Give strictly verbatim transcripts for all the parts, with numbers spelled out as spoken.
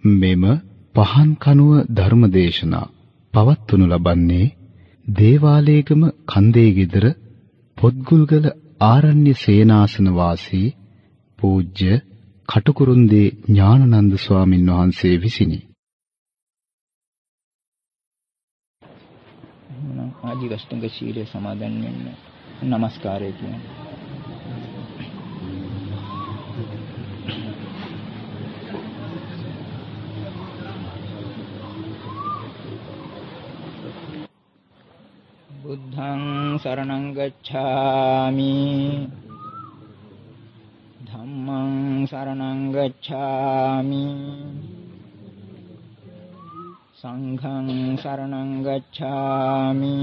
මෙම පහන් කනුව ධර්මදේශනා පවත්වනු ලබන්නේ දේවාලේගම කන්දේගෙදර පොත්ගුල්ගල ආරණ්‍ය සේනාසන වාසී පූජ්‍ය කටුකුරුන්දී ඥානানন্দ ස්වාමින් වහන්සේ විසිනි. ආජීවෂ්ටංග ශීලයේ සමාදන් වෙන්න নমස්කාරය කියන්නේ. බුද්ධං සරණං ගච්ඡාමි ධම්මං සරණං ගච්ඡාමි සංඝං සරණං ගච්ඡාමි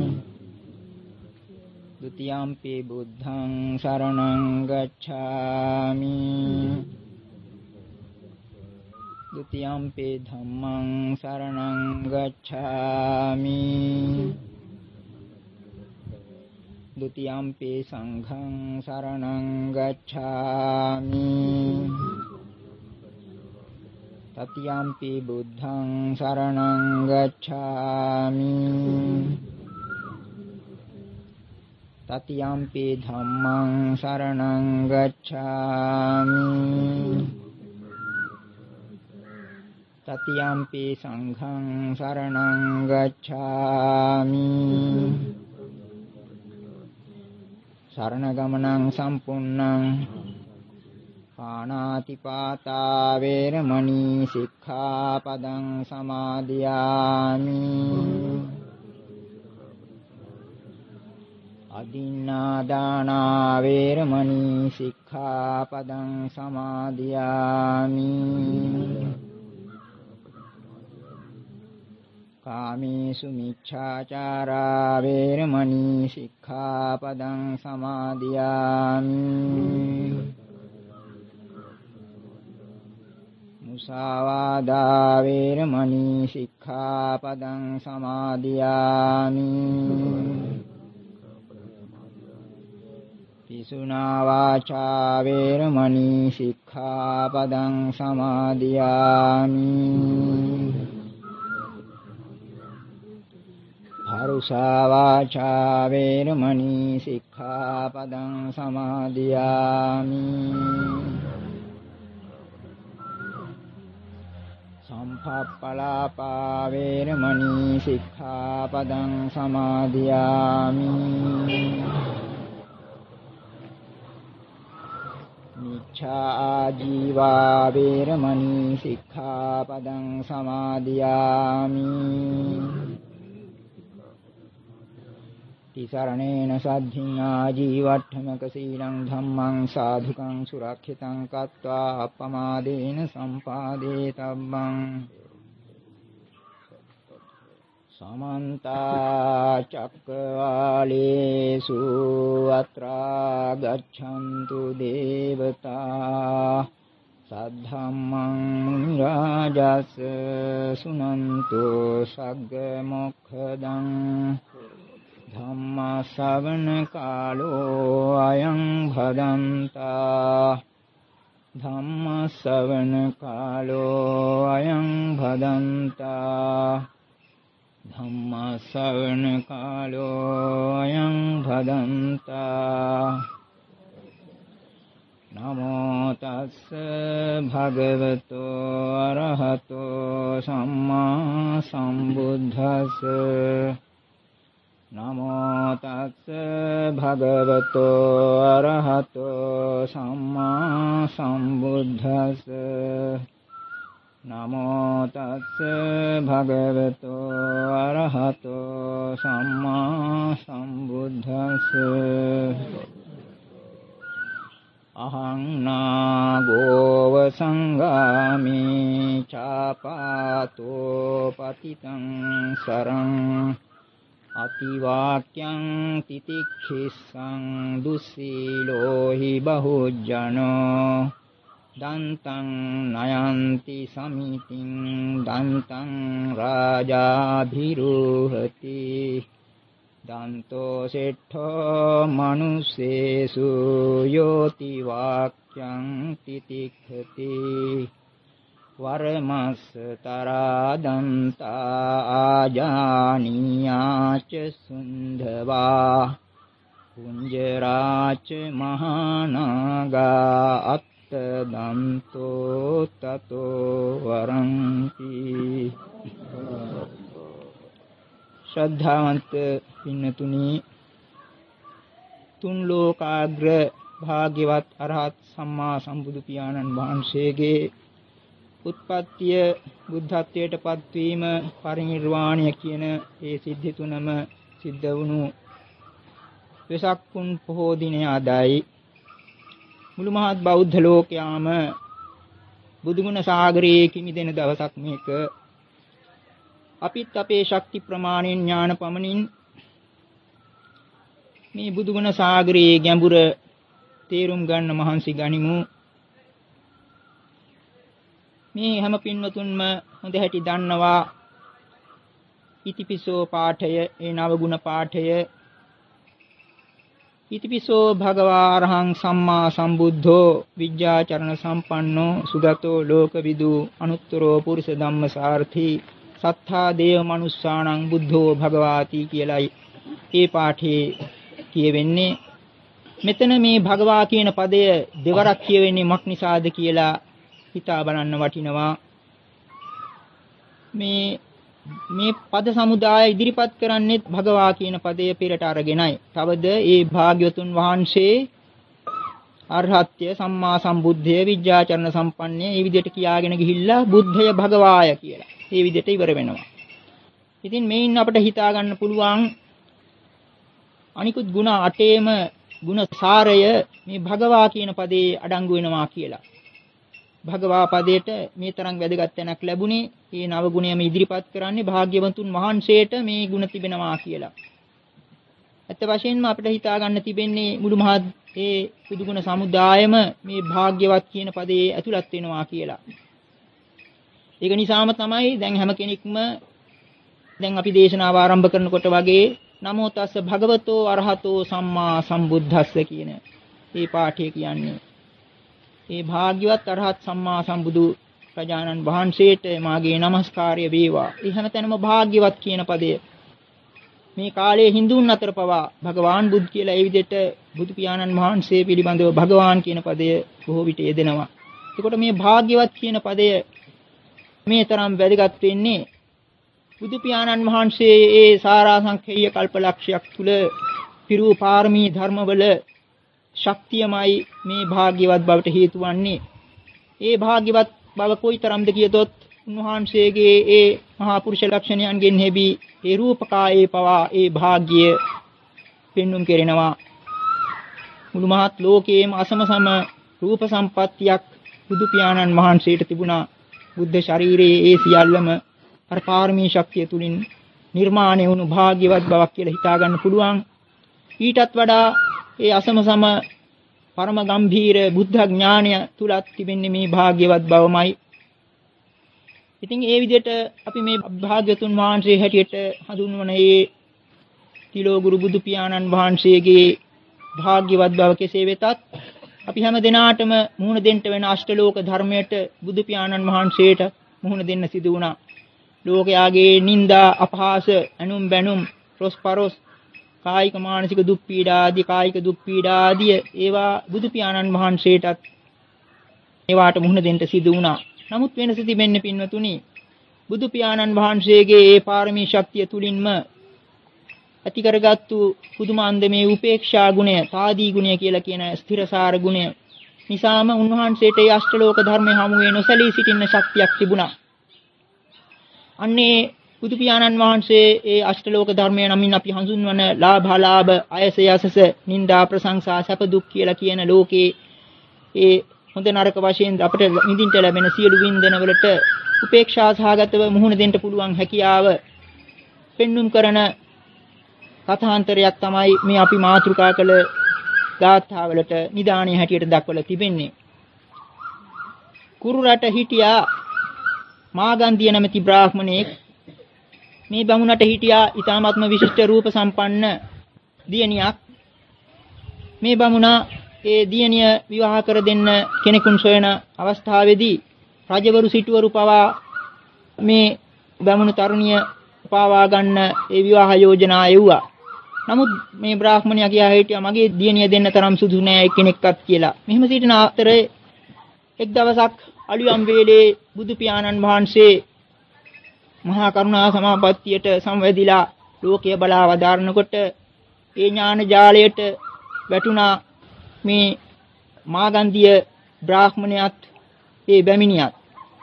ဒုတိယံ පි බුද්ධං සරණං ගච්ඡාමි ဒုတိယံ පි ධම්මං සරණං ගච්ඡාමි ဒုတိယံ පි සංඝං සරණං ගච්ඡාමි တတိယံ පි බුද්ධං සරණං ගච්ඡාමි တတိယံ පි ධම්මං සරණං ගච්ඡාමි တတိယံ පි සංඝං සරණං ගච්ඡාමි සරණ ගමනං සම්පුන්නං පාණාතිපාතා වේරමණී සික්ඛාපදං සමාදියාමි අදින්නාදානා වේරමණී සික්ඛාපදං සමාදියාමි කාමේසු මිච්ඡාචාරා වේරමණී සික්ඛාපදං සමාදියාමි මුසාවාදා වේරමණී සික්ඛාපදං සමාදියාමි පිසුනා වාචා වේරමණී සික්ඛාපදං සමාදියාමි පරුසා වාචා වේරමණී සික්ඛාපදං සමාදියාමි සම්පප්පලාපා වේරමණී සික්ඛාපදං සමාදියාමි මිච්ඡා ආජීවා වේරමණී සික්ඛාපදං සමාදියාමි තිසරණේන සද්ධින් ආජීවට්ඨමක සීලං ධම්මං සාධුකං සුරක්ෂිතං කତ୍වා අප්පමාදේන සම්පාදේ තබ්බං සමන්ත චක්කවාලේසු අත්‍රා ගච්ඡන්තු දේවතා සද්ධම්මං මුනි රාජස් සුනන්තු සග්ග මොක්ඛදං ධම්ම ශ්‍රවණ කාලෝ අයං භදන්තා ධම්ම ශ්‍රවණ කාලෝ අයං භදන්තා ධම්ම ශ්‍රවණ කාලෝ අයං භදන්තා නමෝ තස්ස භගවතෝ අරහතෝ සම්මා සම්බුද්දස්ස නමෝ තස්ස භගවතෝ අරහතෝ සම්මා සම්බුද්දස්ස නමෝ තස්ස භගවතෝ අරහතෝ සම්මා සම්බුද්දස්ස අහං නාගෝව සංගාමි චාපාතෝ පතිතං සරං අතිවාක්‍යං තිතික්ඛිස්සං දුස්සීලෝ හි බහුජනෝ දන්තං නයන්ති සමිතින් දන්තං රාජාභිරුහති දන්තෝ සෙට්ඨෝ මනුස්සේසු යෝති වාක්‍යං තිතික්ඛති වරමස්ස තරාදන්තා ආජානියාච සුන්දවා කුංජරාච මහානාගා අත්තදන්තෝ තතෝ වරන්ති. ශ්‍රද්ධාවන්ත පින්නතුනි, තුන් ලෝකාග්‍ර භාග්‍යවත් අරහත් සම්මා සම්බුදු පියාණන් වහන්සේගේ උත්පත්තිය, බුද්ධත්වයට පත්වීම, පරිනිර්වාණය කියන ඒ සිද්ධි තුනම සිද්ධ වුණු වෙසක් පුන් පොහෝ දිනය අදයි. මුළු මහත් බෞද්ධ ලෝකයාම බුදුගුණ සාගරයේ කිමිදෙන දවසක් මේක. අපිත් අපේ ශක්ති ප්‍රමාණයෙන් ඥාන පමණින් මේ බුදුගුණ සාගරයේ ගැඹුර තේරුම් ගන්න මහන්සි ගනිමු. මේ හැම පින්වතුන්ම හොඳ හැටි දන්නවා ඉතිපිසෝ පාඨය, ඒ නවගුණ පාඨය. ඉතිපිසෝ භගවා අරහං සම්මා සම්බුද්ධෝ විජ්ජාචරණ සම්පන්නෝ සුගතෝ ලෝකවිදු අනුත්තරෝ පුරිස ධම්මසාරථි සත්තා දේව මනුස්සාණං බුද්ධෝ භගවාති කියලයි ඒ පාඨයේ කියවෙන්නේ. මෙතන මේ භගවා කියන පදය දෙවරක් කියවෙන්නේ මක් නිසාද කියලා හිතා බලන්න වටිනවා. මේ මේ පද සමුදාය ඉදිරිපත් කරන්නේ භගවා කියන පදය පෙරට අරගෙනයි. තවද ඒ භාග්‍යවතුන් වහන්සේ අරහත්ය, සම්මා සම්බුද්ධය, විජ්ජාචරණ සම්පන්නය මේ විදිහට කියාගෙන ගිහිල්ලා බුද්ධය භගවාය කියලා මේ විදිහට ඉවර වෙනවා. ඉතින් මේින් අපිට හිතා ගන්න පුළුවන් අනිකුත් ගුණ අටේම ගුණ සාරය මේ භගවා කියන පදේ අඩංගු වෙනවා කියලා. භගවා පදයට මේ තරම් වැදගත් තැනක් ලැබුණේ මේ නව ගුණයම ඉදිරිපත් කරන්නේ භාග්‍යවතුන් වහන්සේට මේ ගුණ තිබෙනවා කියලා. ඇත්ත වශයෙන්ම අපිට හිතා ගන්න තිබෙන්නේ මුළු මහත් ඒ බුදු ගුණ සමුදායම මේ භාග්‍යවත් කියන පදේ ඇතුළත් වෙනවා කියලා. ඒක නිසාම තමයි දැන් හැම කෙනෙක්ම දැන් අපි දේශනාව ආරම්භ කරනකොට වගේ නමෝ තස්ස භගවතෝ අරහතෝ සම්මා සම්බුද්දස්ස කියන මේ පාඨය කියන්නේ. ඒ භාග්‍යවත් අරහත් සම්මා සම්බුදු ප්‍රජානන් වහන්සේට මාගේ নমස්කාරය වේවා. ඒ හැමතැනම භාග්‍යවත් කියන පදය මේ කාලයේ හින්දුන් අතර පවා භගවාන් බුද් කියලා ඒ විදිහට බුදු පියාණන් වහන්සේ පිළිබඳව භගවාන් කියන පදය බොහෝ විට යෙදෙනවා. එතකොට මේ භාග්‍යවත් කියන පදය මේ තරම් වැදගත් වෙන්නේ බුදු පියාණන් වහන්සේ ඒ සාරාංශකේය කල්පලක්ෂයක් තුල පිරු පාරමී ධර්මවල ශක්තියමයි මේ භාග්‍යවත් බවට හේතු වන්නේ. ඒ භාග්‍යවත් බව කොයිතරම්ද කියතොත් උන්වහන්සේගේ ඒ මහා පුරුෂ ලක්ෂණයන්ගෙන් හැබී ඒ රූපකායේ පවා ඒ භාග්‍ය පෙන්눔 කෙරෙනවා. මුළු මහත් ලෝකයේම අසමසම රූප සම්පත්තියක් බුදු පියාණන් වහන්සේට තිබුණා. බුද්ධ ශරීරයේ ඒ සියල්ලම අර පාරමී ශක්තිය තුලින් නිර්මාණය වුණු භාග්‍යවත් බවක් කියලා හිතා ගන්න පුළුවන්. ඊටත් වඩා ඒ අසමසම පරම ගම්භීර බුද්ධ ඥානය තුලත් තිබෙන්නේ මේ භාග්‍යවත් බවමයි. ඉතින් ඒ විදිහට අපි මේ භාග්‍යතුන් වහන්සේ හැටියට හඳුන්වන ඒ තිලෝ ගුරු බුදු පියාණන් වහන්සේගේ භාග්‍යවත් බව කෙසේ වෙතත් අපි හැම දිනාටම මුහුණ දෙන්න වෙන අෂ්ටලෝක ධර්මයට බුදු පියාණන් වහන්සේට මුහුණ දෙන්න සිදු වුණා. ලෝකයාගේ නිന്ദා අපහාස අනුම් බැනුම් රොස්පරොස් කායික මානසික දුක් පීඩා ආදී කායික දුක් පීඩා ආදී ඒවා බුදු පියාණන් වහන්සේටත් ඒවාට මුහුණ දෙන්න සිදු වුණා. නමුත් වෙනස තිබෙන්නේ පින්වතුනි බුදු පියාණන් වහන්සේගේ ඒ පාරමී ශක්තිය තුලින්ම ඇති කරගත්තු පුදුමාන්දමේ උපේක්ෂා ගුණය, තාදී ගුණය කියලා කියන ස්ථිරසාර ගුණය නිසාම උන්වහන්සේට ඒ අෂ්ටලෝක ධර්මයේ හමුවේ නොසලී සිටින්න ශක්තියක් තිබුණා. අන්නේ බුදු පියාණන් වහන්සේ ඒ අෂ්ටලෝක ධර්මය නමින් අපි හඳුන්වන ලාභාලාභ, අයස යසස, නිന്ദා ප්‍රශංසා, සැප දුක් කියලා කියන ලෝකේ ඒ හොඳ නරක වශයෙන් අපට විඳින්න ලැබෙන සියලු වින්දන වලට උපේක්ෂා සහගතව මුහුණ දෙන්න පුළුවන් හැකියාව පෙන්눔 කරන කථාන්තරයක් තමයි මේ අපි මාතෘකා කළ ගාථාවලට නිදාණිය හැටියට දක්වලා තිබෙන්නේ. කුරු රට හිටියා මාගන්ධිය නැමැති බ්‍රාහ්මණයෙක්. මේ බමුණට හිටියා ඊ타මාත්ම විශිෂ්ට රූප සම්පන්න දියණියක්. මේ බමුණා ඒ දියණිය විවාහ කර දෙන්න කෙනෙකුන් සොයන අවස්ථාවේදී රජවරු සිටුවරු පවා මේ බමුණු තරුණිය පාවා ගන්න ඒ විවාහ යෝජනා එව්වා. නමුත් මේ බ්‍රාහ්මණයා කියා හිටියා මගේ දියණිය දෙන්න තරම් සුදු නෑ එක්කෙනෙක්වත් කියලා. මෙහෙම සිටින අතරේ එක් දවසක් අලුයම් වේලේ බුදු පියාණන් වහන්සේ මහා කරුණා සමාපත්තියට සම්වැදිලා ලෝකය බලා වදාරනකොට ඒ ඥාන ජාලයට වැටුණා මේ මාගන්ධිය බ්‍රාහ්මණයාත් ඒ බැමිණියත්.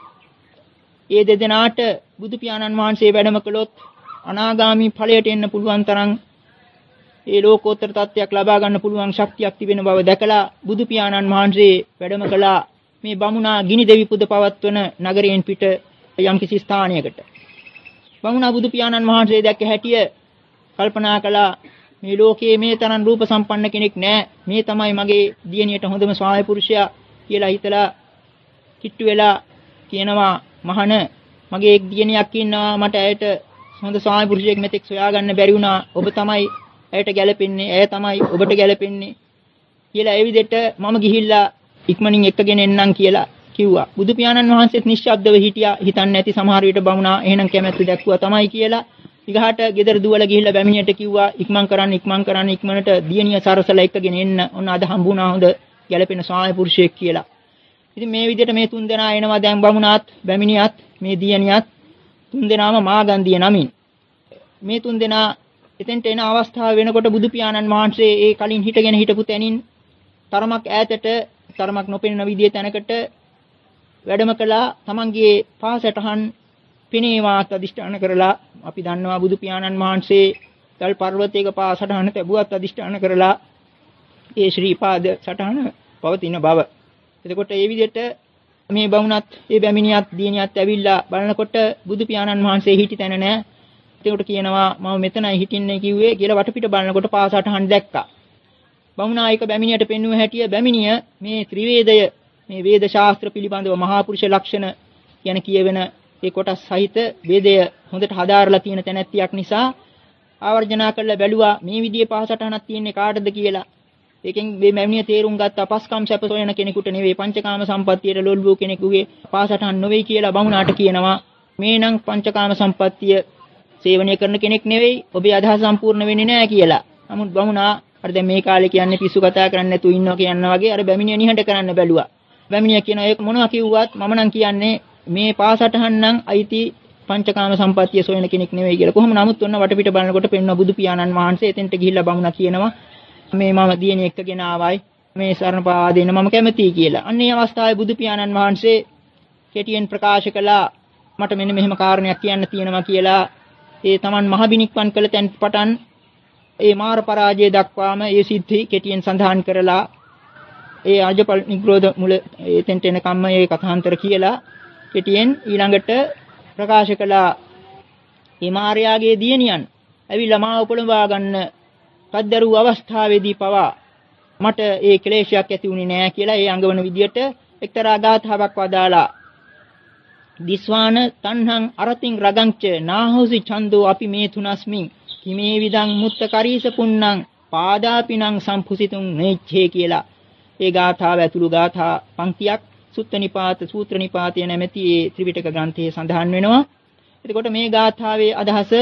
ඒ දෙදෙනාට බුදු පියාණන් වහන්සේ වැඩම කළොත් අනාගාමී ඵලයට එන්න පුළුවන් තරම් ඒ ලෝකෝත්තර තත්ත්වයක් ලබා ගන්න පුළුවන් ශක්තියක් තිබෙන බව දැකලා බුදු පියාණන් වහන්සේ වැඩම කළා මේ බමුණා ගිනි දෙවි පුද පවත්වන නගරයෙන් පිට යම්කිසි ස්ථානයකට. බමුණා බුදු පියාණන් වහන්සේ දැක්ක හැටිය කල්පනා කළා මේ ලෝකයේ මේ තරම් රූප සම්පන්න කෙනෙක් නැහැ. මේ තමයි මගේ දියණියට හොඳම ස්වාමි පුරුෂයා කියලා හිතලා කිට්ටු වෙලා කියනවා මහණ මගේ එක් දියණියක් ඉන්නවා මට ඇයට හොඳ ස්වාමි පුරුෂයෙක් මෙතෙක් සොයාගන්න බැරි වුණා. ඔබ තමයි ඇයට ගැළපෙන්නේ. ඇය තමයි ඔබට ගැළපෙන්නේ කියලා ඒ විදිහට මම ගිහිල්ලා ඉක්මනින් එක්කගෙන එන්නම් කියලා කිව්වා. බුදු පියාණන් වහන්සේත් නිශ්ශබ්දව හිටියා. හිතන්නේ නැති සමහර විට බමුණා එහෙනම් කැමැත්ත දැක්වුවා තමයි කියලා. ඊගහට ගෙදර දුවලා ගිහිල්ලා බැමිණියට කිව්වා ඉක්මන් කරන්න ඉක්මන් කරන්න ඉක්මනට දියණිය සරසලා එක්කගෙන එන්න. ඔන්න අද හම්බුණා හොඳ ගැළපෙන ස්වාමි පුරුෂයෙක් කියලා. ඉතින් මේ විදිහට මේ තුන් දෙනා එනවා දැන් බමුණාත් බැමිණියත් මේ දියණියත් තුන් දෙනාම මාගන්ධිය නමින්. මේ තුන් දෙනා එතෙන්ට එන අවස්ථාව වෙනකොට බුදු පියාණන් වහන්සේ ඒ කලින් හිටගෙන හිටපු තැනින් තරමක් ඈතට තරමක් නොපෙනෙන විදිහේ තැනකට වැඩම කළා. තමන්ගේ පාසටහන් පිනේවාත් අදිෂ්ඨාන කරලා අපි දන්නවා බුදු පියාණන් වහන්සේ ගල් පර්වතයක පාසටහන තැබුවත් අදිෂ්ඨාන කරලා ඒ ශ්‍රී පාද සටහන පවතින බව. එතකොට ඒ විදිහට මේ බමුණත් ඒ බැමිණියත් දියණියත් ඇවිල්ලා බලනකොට බුදු පියාණන් වහන්සේ හිටි තැන නැහැ. එතකොට කියනවා මම මෙතනයි හිටින්නේ කිව්වේ කියලා වටපිට බලනකොට පාසටහන් දැක්කා. බමුණා එක බැමිණියට පෙන්වුව හැටිය බැමිණිය මේ ත්‍රිවේදය මේ වේද ශාස්ත්‍ර පිළිබඳව මහා පුරුෂ ලක්ෂණ කියන කියවෙන ඒ කොටස් සහිත වේදය හොඳට හදාarලා තියෙන තැනැත්තියක් නිසා ආවර්ජනා කරලා බැලුවා මේ විදිහේ පාසටහනක් තියෙන්නේ කාටද කියලා. ඒකෙන් මේ බැමිණිය තේරුම් ගත්තා පස්කම් සැප සොයන කෙනෙකුට නෙවෙයි පංචකාම සම්පත්තියට ලොල් වූ කෙනෙකුගේ පාසටහන් නෙවෙයි කියලා බමුණාට කියනවා මේ නම් පංචකාම සම්පත්තිය සේවනය කරන කෙනෙක් නෙවෙයි ඔබේ අදහස සම්පූර්ණ වෙන්නේ නැහැ කියලා. නමුත් බමුණා අර දැන් මේ කාලේ කියන්නේ පිස්සු කතා කරන්නේ නැතුව ඉන්නවා කියනවා වගේ අර බැමිණිය නිහඬ කරන්න බැලුවා. බැමිණිය කියනවා ඒක මොනවා කිව්වත් මම නම් කියන්නේ මේ පාසටහන් නම් අයිති පංචකාම සම්පත්තිය සොයන කෙනෙක් නෙවෙයි කියලා. කොහොම නමුත් ඔන්න වටපිට බලනකොට පෙන්වන බුදු පියාණන් වහන්සේ එතෙන්ට ගිහිල්ලා බමුණා කියනවා මේ මම දියණිය එක්කගෙන ආවයි මේ සරණ පාවා දෙන්න මම කැමතියි කියලා. අන්න ඒ අවස්ථාවේ බුදු පියාණන් වහන්සේ කෙටියෙන් ප්‍රකාශ කළා මට මෙන්න මෙහෙම කාරණයක් කියන්න තියෙනවා කියලා. ඒ Taman මහබිනික්වන් කළ තැන් පටන් ඒ මාර පරාජය දක්වාම ඒ සිද්ධි කෙටියෙන් සඳහන් කරලා ඒ ආජපල් නිග්‍රෝධ මුල එතෙන්ට එනකම්ම ඒ කථාන්තර කියලා කෙටියෙන් ඊළඟට ප්‍රකාශ කළා මේ මාර්යාගේ දියණියන් ඇවිල්ලා මාව පොළඹවා ගන්න පද්දරු අවස්ථාවේදී පවා මට ඒ ක්ලේශයක් ඇති වුණේ නෑ කියලා ඒ අඟවන විදියට එක්තරා ගාථාවක් වදාලා දිස්වාන තණ්හං අරතින් රගංච නාහෝසි ඡන්தோ අපි මේ තුනස්මින් කිමේ විදං මුත්ත කරීස පුන්නං පාදාපිනං සම්පුසිතුං නේච්ඡේ කියලා ඒ ගාථාව ඇතුළු ගාථා පංක්තියක් සුත්ත නිපාත සූත්‍ර නිපාතය නැමැති ඒ ත්‍රිපිටක ග්‍රන්ථයේ සඳහන් වෙනවා. එතකොට මේ ගාථාවේ අදහස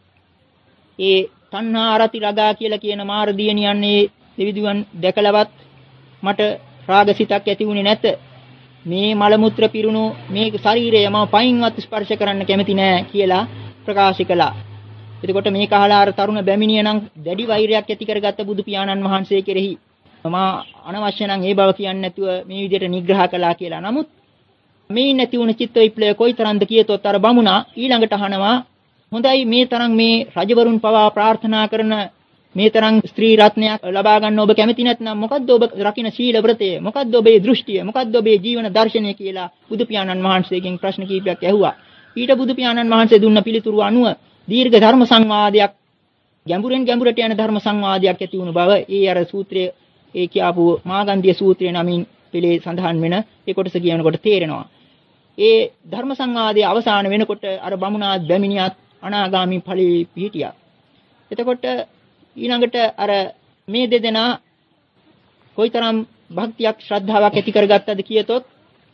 ඒ තණ්හා අරති රගා කියලා කියන මාර දියණියන්නේ දෙවිදුවන් දැකලවත් මට රාගසිතක් ඇති වුණේ නැත. මේ මල මුත්‍ර පිරුණු මේ ශරීරය මම පයින්වත් ස්පර්ශ කරන්න කැමති නෑ කියලා ප්‍රකාශ කළා. එතකොට මේ කහලා අර තරුණ බැමිණිය නම් දැඩි වෛරයක් ඇති කරගත්ත බුදු පියාණන් වහන්සේ කෙරෙහි මම අනවශ්‍ය නම් ඒ බව කියන්නේ නැතුව මේ විදිහට නිග්‍රහ කළා කියලා. නමුත් මේ නැති වුණ චිත්ත විප්ලවය කොයිතරම්ද කියතොත් අර බමුණා ඊළඟට අහනවා හොඳයි මේ තරම් මේ රජවරුන් පවා ප්‍රාර්ථනා කරන මේ තරම් ස්ත්‍රී රත්නයක් ලබා ගන්න ඔබ කැමති නැත්නම් මොකද්ද ඔබ රකින්න සීල වෘතය මොකද්ද ඔබේ දෘෂ්ටිය මොකද්ද ඔබේ ජීවන දර්ශනය කියලා බුදු පියාණන් වහන්සේගෙන් ප්‍රශ්න කීපයක් ඇහුවා. ඊට බුදු පියාණන් වහන්සේ දුන්න පිළිතුරු අනුව දීර්ඝ ධර්ම සංවාදයක් ගැඹුරෙන් ගැඹුරට යන ධර්ම සංවාදයක් ඇති වුණු බව ඒ අර සූත්‍රයේ ඒ කියපු මාගන්ධිය සූත්‍රය නමින් පිළේ සඳහන් වෙන ඒ කොටස කියනකොට තේරෙනවා. ඒ ධර්ම සංවාදයේ අවසාන වෙනකොට අර බමුණාත් බැමිණියත් අනාගාමී ඵලෙ පිහිටියා. එතකොට ඊළඟට අර මේ දෙදෙනා කොයිතරම් භක්තියක් ශ්‍රද්ධාවක් ඇති කරගත්තද කියතොත්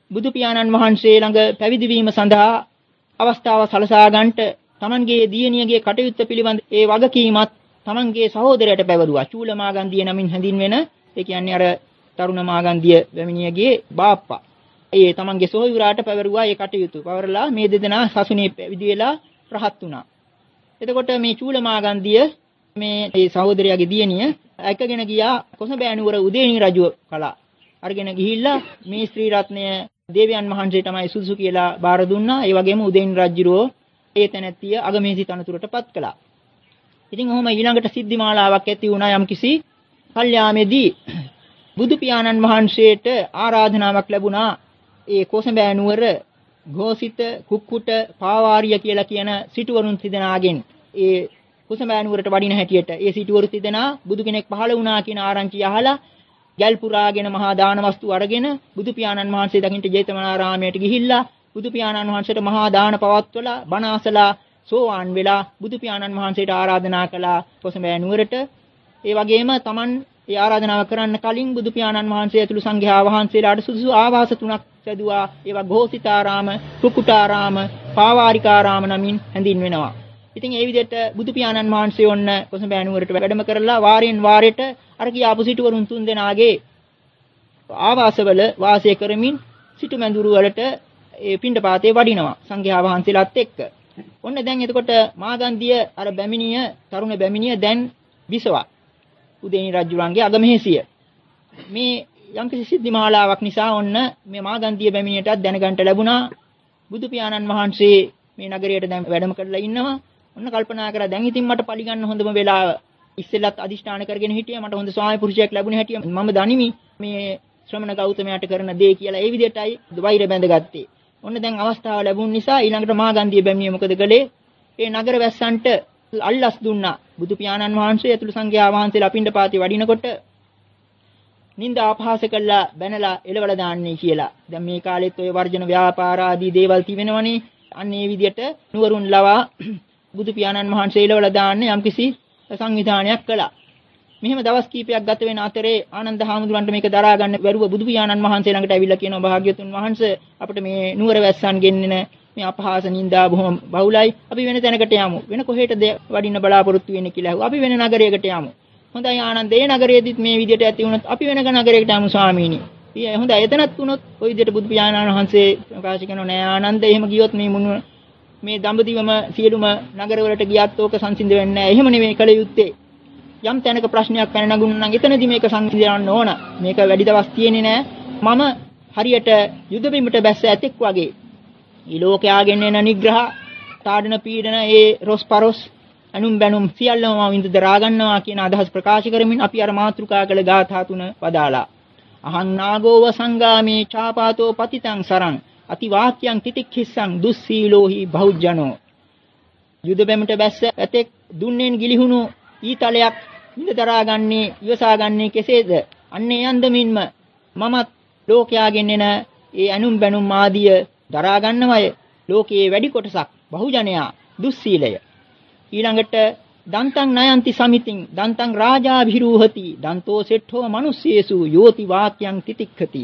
බුදු පියාණන් වහන්සේ ළඟ පැවිදි වීම සඳහා අවස්ථාව සලසා ගන්නට තමන්ගේ දියණියගේ කටයුත්ත පිළිබඳ ඒ වගකීමත් තමන්ගේ සහෝදරයට පැවරුවා. චූල මාගන්දිය නමින් හැඳින්වෙන ඒ කියන්නේ අර තරුණ මාගන්දිය වැමිනියගේ බාප්පා. ඒ තමන්ගේ සොහොයුරාට පැවරුවා ඒ කටයුතු. පවරලා මේ දෙදෙනා සසුනේ පැවිදි වෙලා රහත් වුණා. එතකොට මේ චූල මාගන්දිය මේ ඒ සහෝදරයාගේ දියණිය එකගෙන ගියා කොසඹෑ නුවර උදේනි රජුව කලා. අරගෙන ගිහිල්ලා මේ ස්ත්‍රී රත්නය දේවයන් වහන්සේ තමයි සුදුසු කියලා බාර දුන්නා. ඒ වගේම උදේනි රජුරෝ ඒ තැනැත්තිය අගමේසි තනතුරටපත් කළා. ඉතින් ඔහොම ඊළඟට සිද්ධි මාලාවක් ඇති වුණා යම්කිසි කල්යාමේදී බුදු පියාණන් වහන්සේට ආරාධනාවක් ලැබුණා. ඒ කොසඹෑ නුවර ഘോසිත කුක්කුට පාවාරිය කියලා කියන සිටුවරුන් තිදෙනාගෙන් ඒ කොසඹෑ නුවරට වඩින හැටියට ඒ සිටුවරු තිදෙනා බුදු කෙනෙක් පහළ වුණා කියන ආරංචිය අහලා ගැල් පුරාගෙන මහා දාන වස්තු අරගෙන බුදු පියාණන් වහන්සේ දකින්න ජේතවනාරාමයට ගිහිල්ලා බුදු පියාණන් වහන්සේට මහා දාන පවත්වලා බණ අසලා සෝවාන් වෙලා බුදු පියාණන් වහන්සේට ආරාධනා කළා කොසඹෑ නුවරට. ඒ වගේම Taman ඒ ආරාධනාව කරන්න කලින් බුදු පියාණන් වහන්සේ ඇතුළු සංඝයා වහන්සේලාට සුදුසු ආවාස තුනක් සැදුවා. ඒවා ഘോසිතාරාම, කුකුටාරාම, පාවාරිකාරාම නමින් හැඳින්වෙනවා. ඉතින් ඒ විදිහට බුදු පියාණන් වහන්සේ ඔන්න කොසඹෑ නුවරට වැඩම කරලා වාරයෙන් වාරයට අර කියාපු සිටුවරුන් තුන් දෙනාගේ ආවාසවල වාසය කරමින් සිටුමැඳුරු වලට ඒ පිණ්ඩපාතේ වඩිනවා සංඝයා වහන්සේලාත් එක්ක. ඔන්න දැන් එතකොට මාගන්දිය අර බැමිණිය තරුණ බැමිණිය දැන් විසවා උදේනි රජුලන්ගේ අගමහේසිය. මේ යම්කිසි සිද්ධි මාලාවක් නිසා ඔන්න මේ මාගන්දිය බැමිණියටත් දැනගන්න ලැබුණා බුදු පියාණන් වහන්සේ මේ නගරයට දැන් වැඩම කරලා ඉන්නවා. ඔන්න කල්පනා කරා දැන් ඉතින් මට පරිගන්න හොඳම වෙලාව. ඉස්සෙල්ලත් අදිෂ්ඨාන කරගෙන හිටියා මට හොඳ ස්වාමි පුරුෂයෙක් ලැබුණ හැටිය මම දනිමි මේ ශ්‍රමණ ගෞතමයාට කරන දේ කියලා. ඒ විදිහටයි වෛර බැඳගත්තේ. ඔන්න දැන් අවස්ථාව ලැබුණ නිසා ඊළඟට මාගන්දිය බැමිණිය මොකද කළේ? ඒ නගර වැස්සන්ට අල්ලස් දුන්නා. බුදු පියාණන් වහන්සේ ඇතුළු සංඝයා වහන්සේලා පිණ්ඩපාතේ වඩිනකොට නින්දා අපහාස කළා බැනලා එලවලා දාන්නේ කියලා. දැන් මේ කාලෙත් ඔය වර්ජන ව්‍යාපාර ආදී දේවල් තිබෙනවනේ. අන්න ඒ විදිහට නුවරුන් ලවා බුදු පියාණන් වහන්සේ එලවලා දාන්නේ යම්කිසි සංවිධානයක් කළා. මෙහෙම දවස් කීපයක් ගත වෙන අතරේ ආනන්ද හාමුදුරන්ට මේක දරා ගන්න බැරුව බුදු පියාණන් වහන්සේ ළඟට ඇවිල්ලා කියනවා භාග්‍යතුන් වහන්සේ අපිට මේ නුවර වැස්සන් ගෙන්නෙන මේ අපහාස නින්දා බොහොම බහුලයි. අපි වෙන තැනකට යමු. වෙන කොහෙටද වඩින්න බලාපොරොත්තු වෙන්නේ කියලා ඇහුවා. අපි වෙන නගරයකට යමු. හොඳයි ආනන්ද ඒ නගරයේදීත් මේ විදිහට ඇති වුණොත් අපි වෙන නගරයකට යමු ස්වාමීනි. ඊය හොඳයි එතනත් වුණොත් ওই විදිහට බුදු පියාණන් වහන්සේ ප්‍රකාශ කරනවා නෑ ආනන්ද එහෙම ගියොත් මේ මුණු මේ දඹදිවම සියලුම නගරවලට ගියත් ඕක සංසිඳ වෙන්නේ නෑ. එහෙම නෙමෙයි කළ යුත්තේ. යම් තැනක ප්‍රශ්නයක් පැන නගුණා නම් එතනදී මේක සංසිඳවන්න ඕන. මේක වැඩි දවස් තියෙන්නේ නෑ. මම හරියට යුද බිමට බැස්ස ඇතෙක් වගේ. ඊ ලෝකයාගෙන් එන නිග්‍රහ, තාඩන පීඩන, ඒ රොස්පරොස්, අනුම් බැනුම් සියල්ලම මම විඳ දරා ගන්නවා කියන අදහස් ප්‍රකාශ කරමින් අපි අර මාතෘකා කළ ගාථා තුන වදාලා. අහං නාගෝව සංගාමේ චාපාතෝ පතිතං සරං අති වාක්‍යං තිතික්ඛිස්සං දුස්සීලෝහි බහුජනෝ. යුද බැමට බැස්ස ඇතෙක් දුන්නෙන් ගිලිහුණු ඊතලයක් විඳ දරා ගන්නේ ඉවසා ගන්නේ කෙසේද? අන්නේ යන්දමින්ම මමත් ලෝකයාගෙන් එන ඒ අනුම් බැනුම් ආදිය දරා ගන්නවය. ලෝකයේ වැඩි කොටසක් බහුජනයා දුස්සීලය. ඊළඟට දන්තං නයන්ති සමිතින් දන්තං රාජාභිරූහති දන්තෝ සෙට්ඨෝ මනුස්සේසු යෝති වාක්‍යං තිතික්ඛති.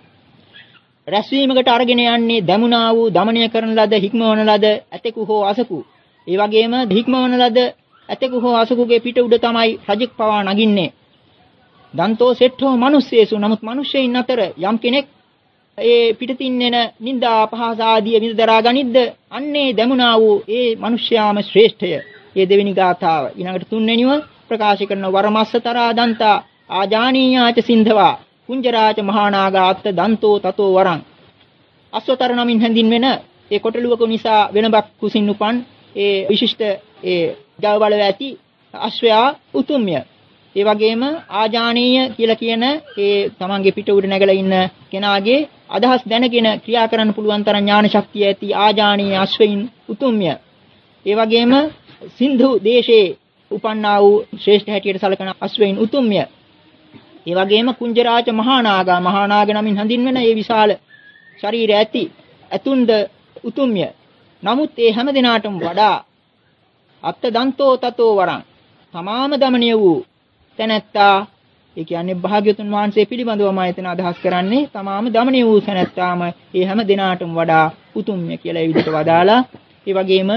රැස්වීමකට අරගෙන යන්නේ දමුණා වූ දමණය කරන ලද හික්මවන ලද ඇතෙකු හෝ අසකු. ඒ වගේම හික්මවන ලද ඇතෙකු හෝ අසකුගේ පිට උඩ තමයි රජෙක් පවා නගින්නේ. දන්තෝ සෙට්ඨෝ මනුස්සේසු නමුත් මිනිස්සෙයින් අතර යම් කෙනෙක් ඒ පිටතින් එන නිന്ദා අපහාස ආදී විඳ දරා ගනිද්ද අන්නේ දමුණා වූ ඒ මිනිස්යාම ශ්‍රේෂ්ඨය. මේ දෙවෙනි ගාථාව. ඊළඟට තුන්වෙනිව ප්‍රකාශ කරන වරමස්සතරා දන්තා ආජානීයාච සින්ධවා කුංජරාච මහානාගාත්ත දන්තෝ තතෝ වරං. අස්වතර නමින් හැඳින්වෙන ඒ කොටලුවක නිසා වෙනබක් කුසින් උපන් ඒ විශිෂ්ට ඒ ජව බලව ඇති අශ්වයා උතුම්ය. ඒ වගේම ආජානීය කියලා කියන ඒ තමන්ගේ පිට උඩ නැගලා ඉන්න කෙනාගේ අදහස් දැනගෙන ක්‍රියා කරන්න පුළුවන් තරම් ඥාන ශක්තිය ඇති ආජානීය අශ්වයින් උතුම්ය. ඒ වගේම සින්ධු දේශයේ උපන්නා වූ ශ්‍රේෂ්ඨ හැටියට සැලකන අශ්වයින් උතුම්ය. ඒ වගේම කුංජරාච මහානාගා මහානාග නමින් හඳින්වන ඒ විශාල ශරීරය ඇති ඇතුන්ද උතුම්ය. නමුත් ඒ හැම දිනාටම වඩා අත්ත දන්තෝ තතෝ වරං තමාම දමණිය වූ තැනැත්තා ඒ කියන්නේ භාග්‍යවතුන් වහන්සේ පිළිබඳවම එතන අදහස් කරන්නේ තමාම දමණය වූ සැනැත්තාම ඒ හැම දිනාටම වඩා උතුම්ය කියලා ඒ විදිහට වදාලා ඒ වගේම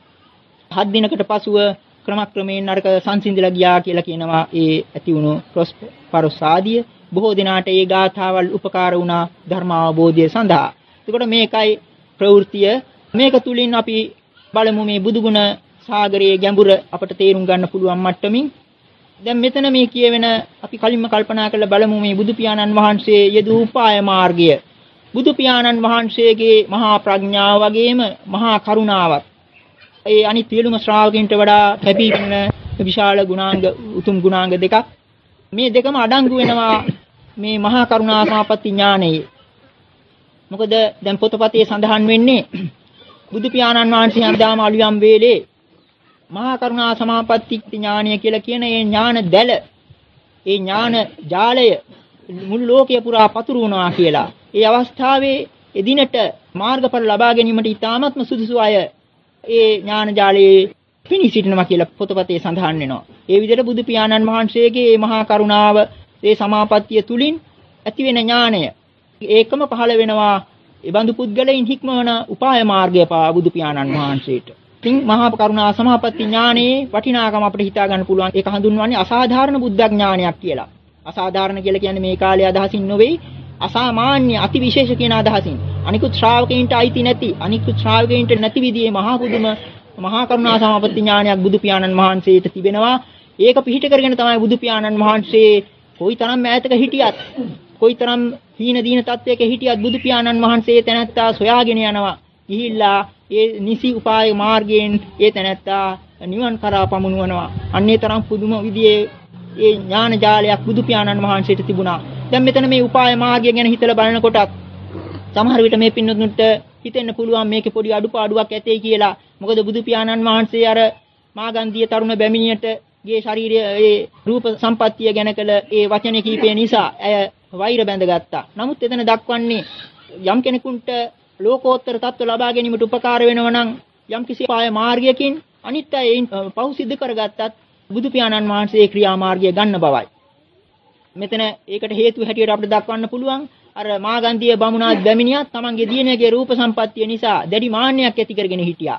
හත් දිනකට පසුව ක්‍රමක්‍රමයෙන් අරක සංසිඳිලා ගියා කියලා කියනවා ඒ ඇති වුණු ප්‍රොස්පරොසාදිය බොහෝ දිනාට ඒ ගාථාවල් උපකාර වුණා ධර්ම අවබෝධය සඳහා. එතකොට මේකයි ප්‍රවෘත්තිය. මේක තුලින් අපි බලමු මේ බුදුගුණ සාගරයේ ගැඹුර අපට තේරුම් ගන්න පුළුවන් මට්ටමින්. දැන් මෙතන මේ කියවෙන අපි කලින්ම කල්පනා කරලා බලමු මේ බුදු පියාණන් වහන්සේ යෙදූ උපාය මාර්ගය. බුදු පියාණන් වහන්සේගේ මහා ප්‍රඥාව වගේම මහා කරුණාවත් ඒ අනිත් සියලුම ශ්‍රාවකින්ට වඩා කැපී පෙනෙන විශාල ගුණාංග උතුම් ගුණාංග දෙකක් මේ දෙකම අඩංගු වෙනවා මේ මහා කරුණා සමාපatti ඥානයේ. මොකද දැන් පොතපතේ සඳහන් වෙන්නේ බුදු පියාණන් වහන්සේ හැමදාම අලුයම් වේලේ මහා කරුණා සමාපatti ඥානය කියලා කියන ඒ ඥාන දැල ඒ ඥාන ජාලය මුළු ලෝකය පුරා පතුරවනවා කියලා. ඒ අවස්ථාවේ එදිනට මාර්ගඵල ලබා ගැනීමට ඉතාමත්ම සුදුසු අය ඒ ඥාන ජාලයේ පිණි සිටිනවා කියලා පොතපතේ සඳහන් වෙනවා. ඒ විදිහට බුදු පියාණන් වහන්සේගේ මේ මහා කරුණාව ඒ සමාපත්තිය තුලින් ඇතිවෙන ඥානය ඒකම පහළ වෙනවා. ඒ බඳු පුද්ගලයන් හික්මවන උපාය මාර්ගය පා බුදු පියාණන් වහන්සේට. ඉතින් මහා කරුණා සමාපatti ඥානයේ වටිනාකම අපිට හිතා ගන්න පුළුවන්. ඒක හඳුන්වන්නේ අසාධාරණ බුද්ධ ඥානයක් කියලා. අසාධාරණ කියලා කියන්නේ මේ කාලේ අදහසින් නෙවෙයි අසාමාන්‍ය අතිවිශේෂ කියන අදහසින්. අනිකුත් ශ්‍රාවකයන්ට අයිති නැති අනිකුත් ශ්‍රාවකයන්ට නැති විදිහේ මහා පුදුම මහා කරුණා සමාපatti ඥානයක් බුදු පියාණන් වහන්සේට තිබෙනවා. ඒක පිහිට කරගෙන තමයි බුදු පියාණන් වහන්සේ කොයිතරම් ඈතක හිටියත් කොයිතරම් හීන දීන තත්වයක හිටියත් බුදු පියාණන් වහන්සේ තැනැත්තා සොයාගෙන යනවා. ගිහිල්ලා ඒ නිසි උපාය මාර්ගයෙන් ඒ තැනැත්තා නිවන් කරා පමුණුවනවා. අන්නේ තරම් පුදුම විදිහේ ඒ ඥාන ජාලයක් බුදු පියාණන් වහන්සේට තිබුණා. දැන් මෙතන මේ උපාය මාර්ගය ගැන හිතලා බලනකොටත් සමහර විට මේ පින්නතුන්ට හිතෙන්න පුළුවන් මේකේ පොඩි අඩුපාඩුවක් ඇතේ කියලා. මොකද බුදු පියාණන් වහන්සේ අර මාගන්ධිය තරුණ බැමිණියට ගේ ශාරීරික ඒ රූප සම්පත්තිය ගැන කළ ඒ වචන කීපය නිසා ඇය වෛර බැඳගත්තා. නමුත් එතන දක්වන්නේ යම් කෙනෙකුට ලෝකෝත්තර තත්ත්ව ලබා ගැනීමට උපකාර වෙනවා නම් යම් කිසි පාය මාර්ගයකින් අනිත් අය පව් සිද්ධ කරගත්තත් බුදු පියාණන් වහන්සේ ක්‍රියා මාර්ගය ගන්න බවයි. මෙතන ඒකට හේතු හැටියට අපිට දක්වන්න පුළුවන් අර මාගන්ධිය බමුණාත් බැමිණියත් තමන්ගේ දියණියගේ රූප සම්පත්තිය නිසා දැඩි මාන්නයක් ඇති කරගෙන හිටියා.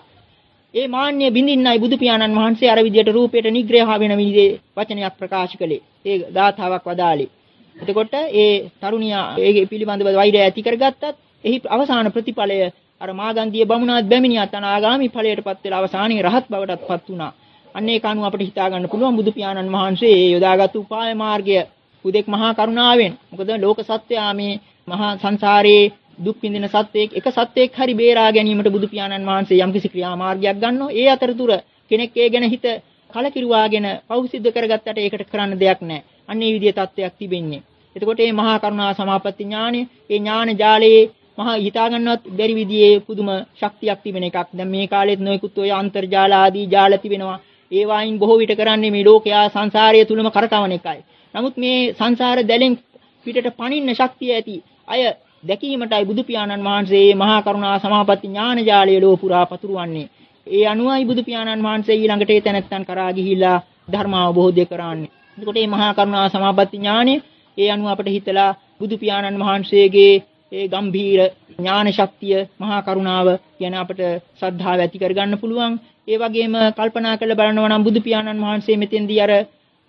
ඒ මාන්නය බින්දින්නයි බුදු පියාණන් වහන්සේ අර විදියට රූපයට නිග්‍රහ වෙන විදිහේ වචනයක් ප්‍රකාශ කළේ. ඒ ගාථාවක් වදාළේ. එතකොට ඒ තරුණියා ඒ පිළිබඳව වෛරය ඇති කරගත්තත් එහි අවසාන ප්‍රතිඵලය අර මාගන්ධිය බමුණාත් බැමිණියත් අනාගාමී ඵලයටපත් වෙලා අවසානයේ රහත් බවටපත් වුණා. අන්න ඒක අනුව අපිට හිතා ගන්න පුළුවන් බුදු පියාණන් වහන්සේ ඒ යොදාගත් උපාය මාර්ගය උදෙක් මහා කරුණාවෙන්. මොකද ලෝක සත්‍යය මේ මහා සංසාරයේ දුක් විඳින සත්‍යයක් එක සත්‍යයක් හරි බේරා ගැනීමට බුදු පියාණන් වහන්සේ යම්කිසි ක්‍රියා මාර්ගයක් ගන්නවා. ඒ අතරතුර කෙනෙක් ඒ ගැන හිත කලකිරුවාගෙන පව් සිද්ධ කරගත්තට ඒකට කරන්න දෙයක් නැහැ. අන්න ඒ විදිහේ තත්ත්වයක් තිබෙන්නේ. එතකොට මේ මහා කරුණා සමාපatti ඥානය, ඒ ඥාන ජාලයේ මහා හිතා ගන්නවත් බැරි විදිහේ පුදුම ශක්තියක් තිබෙන එකක්. දැන් මේ කාලෙත් නොයෙකුත් ඔය අන්තර්ජාල ආදී ජාල තිබෙනවා. ඒ වයින් බොහෝ විට කරන්නේ මේ ලෝකයා සංසාරය තුලම කරකවන එකයි. නමුත් මේ සංසාර දැලෙන් පිටට පනින්න ශක්තිය ඇති අය දැකීමටයි බුදු පියාණන් වහන්සේ මහා කරුණා සමාපatti ඥාන ජාලය ලෝ පුරා පතුරවන්නේ. ඒ අනුවයි බුදු පියාණන් වහන්සේ ඊළඟට ඒ තැනැත්තන් කරා ගිහිලා ධර්ම අවබෝධය කරන්නේ. එතකොට මේ මහා කරුණා සමාපatti ඥානය ඒ අනුව අපිට හිතලා බුදු පියාණන් වහන්සේගේ ඒ ගම්භීර ඥාන ශක්තිය මහා කරුණාව ගැන අපිට ශ්‍රද්ධාව ඇති කරගන්න පුළුවන්. ඒ වගේම කල්පනා කරලා බලනවා නම් බුදු පියාණන් වහන්සේ මෙතෙන්දී අර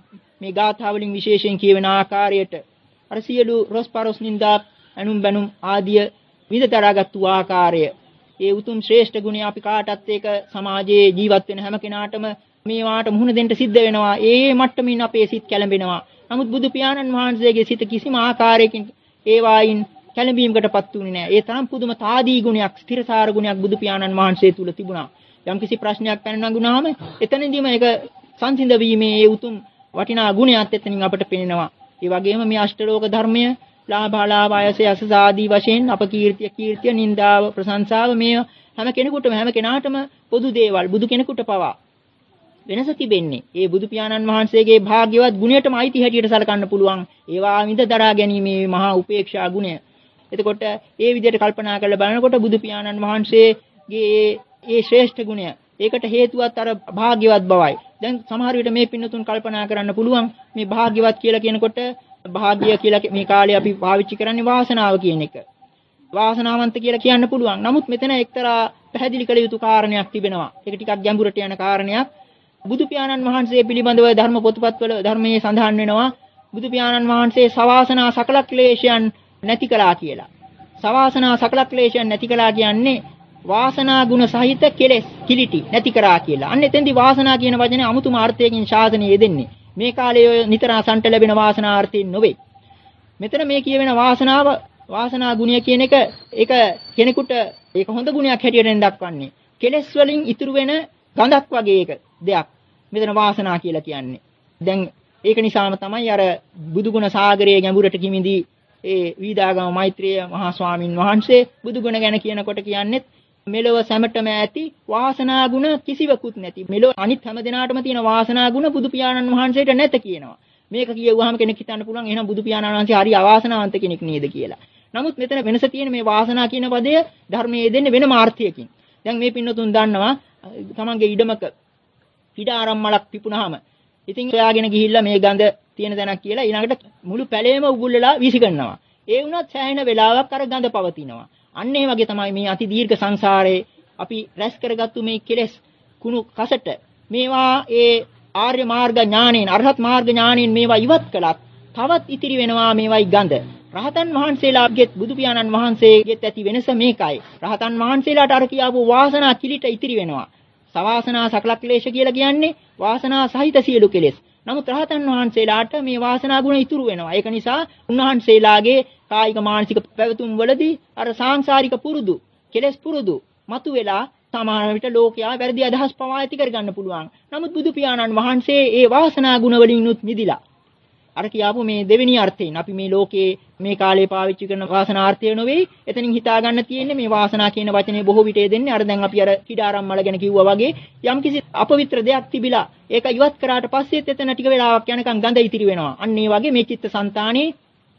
මේ ගාථා වලින් විශේෂයෙන් කියවෙන ආකාරයට අර සියලු රොස්පරොස් නින්දා අනුම් බැනුම් ආදිය විදතරාගත්තු ආකාරය ඒ උතුම් ශ්‍රේෂ්ඨ ගුණය අපි කාටත් ඒක සමාජයේ ජීවත් වෙන හැම කෙනාටම මේවාට මුහුණ දෙන්න සිද්ධ වෙනවා. ඒ මට්ටමින් අපේ සිත් කැළඹෙනවා. නමුත් බුදු පියාණන් වහන්සේගේ සිත කිසිම ආකාරයකින් ඒ වයින් කැළඹීමකටපත් වුණේ නැහැ. ඒ තරම් පුදුම තාදී ගුණයක්, ස්ථිරසාර ගුණයක් බුදු පියාණන් වහන්සේ තුල තිබුණා. යම්කිසි ප්‍රශ්නයක් පැන නගුණාම එතනදීම ඒක සංසිඳ වීමේ ඒ උතුම් වටිනා ගුණයත් එතනින් අපට පෙනෙනවා. ඒ වගේම මේ අෂ්ටලෝක ධර්මය ලාභාලාභ ආයස යස ආදී වශයෙන් අපකීර්තිය කීර්තිය නින්දාව ප්‍රශංසාව මේ හැම කෙනෙකුටම හැම කෙනාටම පොදු දේවල් බුදු කෙනෙකුට පවා වෙනස තිබෙන්නේ. ඒ බුදු පියාණන් වහන්සේගේ භාග්‍යවත් ගුණයටම අයිති හැටියට සලකන්න පුළුවන්. ඒවා විඳ දරා ගැනීමේ මහා උපේක්ෂා ගුණය. එතකොට ඒ විදිහට කල්පනා කරලා බලනකොට බුදු පියාණන් වහන්සේගේ ඒ ශ්‍රේෂ්ඨ ගුණය ඒකට හේතුවත් අර භාග්‍යවත් බවයි. දැන් සමහර විට මේ පින්නතුන් කල්පනා කරන්න පුළුවන් මේ භාග්‍යවත් කියලා කියනකොට භාග්‍ය කියලා මේ කාලේ අපි පාවිච්චි කරන්නේ වාසනාව කියන එක. වාසනාවන්ත කියලා කියන්න පුළුවන්. නමුත් මෙතන එක්තරා පැහැදිලි කළ යුතු කාරණයක් තිබෙනවා. ඒක ටිකක් ගැඹුරට යන කාරණයක්. බුදු පියාණන් වහන්සේ පිළිබඳව ධර්ම පොතපත්වල ධර්මයේ සඳහන් වෙනවා බුදු පියාණන් වහන්සේ සවාසනා සකල ක්ලේශයන් නැති කළා කියලා. සවාසනා සකල ක්ලේශයන් නැති කළා කියන්නේ වාසනා ගුණ සහිත කෙලෙස් කිලිටි නැති කරා කියලා. අන්න එතෙන්දී වාසනා කියන වචනේ අමුතුම අර්ථයකින් ශාසනය යෙදෙන්නේ. මේ කාලේ නිතර අසන්ට ලැබෙන වාසනාර්ථයෙන් නොවේ. මෙතන මේ කියවෙන වාසනාව වාසනා ගුණය කියන එක ඒක කෙනෙකුට ඒක හොඳ ගුණයක් හැටියට දක්වන්නේ. කෙලෙස් වලින් ඉතුරු වෙන ගඳක් වගේ එක දෙයක්. මෙතන වාසනා කියලා කියන්නේ. දැන් ඒක නිසාම තමයි අර බුදුගුණ සාගරයේ ගැඹුරට කිමිදී ඒ වීදාගම මෛත්‍රිය මහා ස්වාමින් වහන්සේ බුදුගුණ ගැන කියනකොට කියන්නේ මෙලොව සැමටම ඇති වාසනා ගුණ කිසිවකුත් නැති. මෙලොව අනිත් හැම දිනාටම තියෙන වාසනා ගුණ බුදු පියාණන් වහන්සේට නැත කියනවා. මේක කියවුවාම කෙනෙක් හිතන්න පුළුවන් එහෙනම් බුදු පියාණන් වහන්සේ හරි අවාසනාවන්ත කෙනෙක් නේද කියලා. නමුත් මෙතන වෙනස තියෙන මේ වාසනා කියන පදය ධර්මයේ දෙන්නේ වෙන මාර්ථයකින්. දැන් මේ පින්නතුන් දන්නවා තමන්ගේ ඉඩමක ඉඩ ආරම්මලක් පිපුණාම ඉතින් ඔයාගෙන ගිහිල්ලා මේ ගඳ තියෙන තැනක් කියලා ඊළඟට මුළු පැලේම උගුල්ලලා වීසි කරනවා. ඒ වුණත් සෑහෙන වෙලාවක් අර ගඳ පවතිනවා. අන්න ඒ වගේ තමයි මේ අති දීර්ඝ සංසාරේ අපි රැස් කරගත්තු මේ කෙලෙස් කුණු කසට මේවා ඒ ආර්ය මාර්ග ඥාණයෙන් අරහත් මාර්ග ඥාණයෙන් මේවා ඉවත් කළත් තවත් ඉතිරි වෙනවා මේවයි ගඳ. රහතන් වහන්සේලාගේ බුදු පියාණන් වහන්සේගෙත් ඇති වෙනස මේකයි. රහතන් වහන්සේලාට අර කියාපු වාසනා කිලිට ඉතිරි වෙනවා. සවාසනා සකල ක්ලේශ කියලා කියන්නේ වාසනා සහිත සියලු කෙලෙස්. නමුත් රහතන් වහන්සේලාට මේ වාසනා ගුණ ඉතුරු වෙනවා. ඒක නිසා උන්වහන්සේලාගේ කායික මානසික පැවතුම් වලදී අර සාංශාරික පුරුදු කෙලෙස් පුරුදු මතුවෙලා සමහර විට ලෝකයා වැරදි අදහස් පවා ඇති කරගන්න පුළුවන්. නමුත් බුදු පියාණන් වහන්සේ ඒ වාසනා ගුණ වලිනුත් මිදිලා අර කියාපු මේ දෙවෙනි අර්ථයෙන් අපි මේ ලෝකේ මේ කාලේ පාවිච්චි කරන වාසනාර්ථය නෙවෙයි එතනින් හිතා ගන්න තියෙන්නේ මේ වාසනා කියන වචනේ බොහෝ විට දෙන්නේ අර දැන් අපි අර කිඩාරම්මල ගැන කිව්වා වගේ යම්කිසි අපවිත්‍ර දෙයක් තිබිලා ඒක ඉවත් කරාට පස්සෙත් එතන ටික වෙලාවක් යනකම් ගඳ ඉතිරි වෙනවා. අන්න ඒ වගේ මේ චිත්තසංතානේ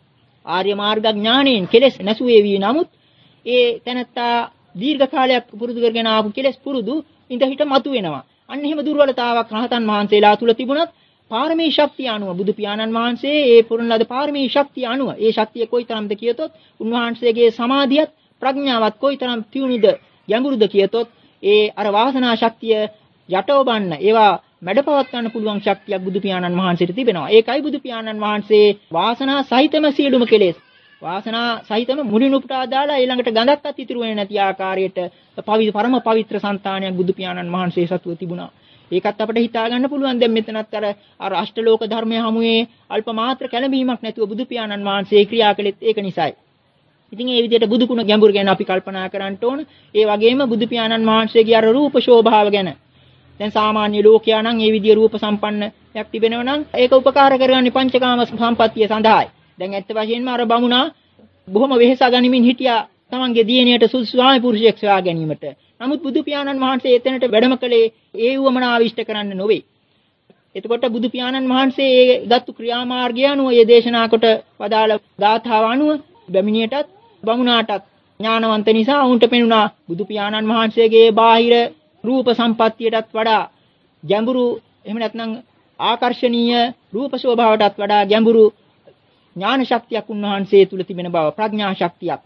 ආර්ය මාර්ග ඥාණයෙන් කෙලෙස් නැසුවේ වී නමුත් ඒ තැනත්තා දීර්ඝ කාලයක් පුරුදු කරගෙන ආපු කෙලෙස් පුරුදු ඉඳ හිට මතු වෙනවා. අන්න එහෙම දුර්වලතාවක් රහතන් වහන්සේලා තුල තිබුණත් පාරමී ශක්තිය අනුව බුදු පියාණන් වහන්සේ ඒ පුරුණ ලද පාරමී ශක්තිය අනුව ඒ ශක්තිය කොයිතරම්ද කියතොත් උන්වහන්සේගේ සමාධියත් ප්‍රඥාවත් කොයිතරම් තියුණුද ගැඹුරුද කියතොත් ඒ අර වාසනා ශක්තිය යටවබන්න ඒවා මැඩපවත් ගන්න පුළුවන් ශක්තියක් බුදු පියාණන් වහන්සේට තිබෙනවා. ඒකයි බුදු පියාණන් වහන්සේ වාසනා සහිතම සියලුම කෙලෙස් වාසනා සහිතම මුලින් උපුටා දාලා ඊළඟට ගඳක්වත් ඉතුරු වෙන්නේ නැති ආකාරයට පවිත්‍ර පරම පවිත්‍ර సంతානයක් බුදු පියාණන් වහන්සේ සතුව තිබුණා. ඒකත් අපිට හිතා ගන්න පුළුවන් දැන් මෙතනත් අර අර අෂ්ටලෝක ධර්මයේ හමුවේ අල්ප මාත්‍ර කැළඹීමක් නැතුව බුදු පියාණන් වහන්සේ ක්‍රියා කළෙත් ඒක නිසායි. ඉතින් ඒ විදිහට බුදු ගුණ ගැඹුරු ගැන අපි කල්පනා කරන්න ඕන. ඒ වගේම බුදු පියාණන් වහන්සේගේ අර රූප ශෝභාව ගැන දැන් සාමාන්‍ය ලෝකයා නම් ඒ විදිය රූප සම්පන්නයක් තිබෙනවා නම් ඒක උපකාර කරගන්නේ පංචකාම සම්පත්තිය සඳහායි. දැන් ඇත්ත වශයෙන්ම අර බමුණා බොහොම වෙහෙසා ගනිමින් හිටියා තමන්ගේ දියණියට සුදුසු ස්වාමි පුරුෂයෙක් සොයා ගැනීමට. නමුත් බුදු පියාණන් වහන්සේ එතනට වැඩම කළේ ඒ වමනා ආවිෂ්ඨ කරන්න නොවේ. එතකොට බුදු පියාණන් වහන්සේ ඒ ගත්තු ක්‍රියාමාර්ගය අනුව ඒ දේශනා කොට වදාළ ගාථාව අනුව බැමිණියටත් බමුණාටත් ඥානවන්ත නිසා උන්ට පෙනුණා බුදු පියාණන් වහන්සේගේ බාහිර රූප සම්පත්තියටත් වඩා ගැඹුරු එහෙම නැත්නම් ආකර්ශනීය රූප ශෝභාවටත් වඩා ගැඹුරු ඥාන ශක්තියක් උන්වහන්සේ තුල තිබෙන බව ප්‍රඥා ශක්තියක්.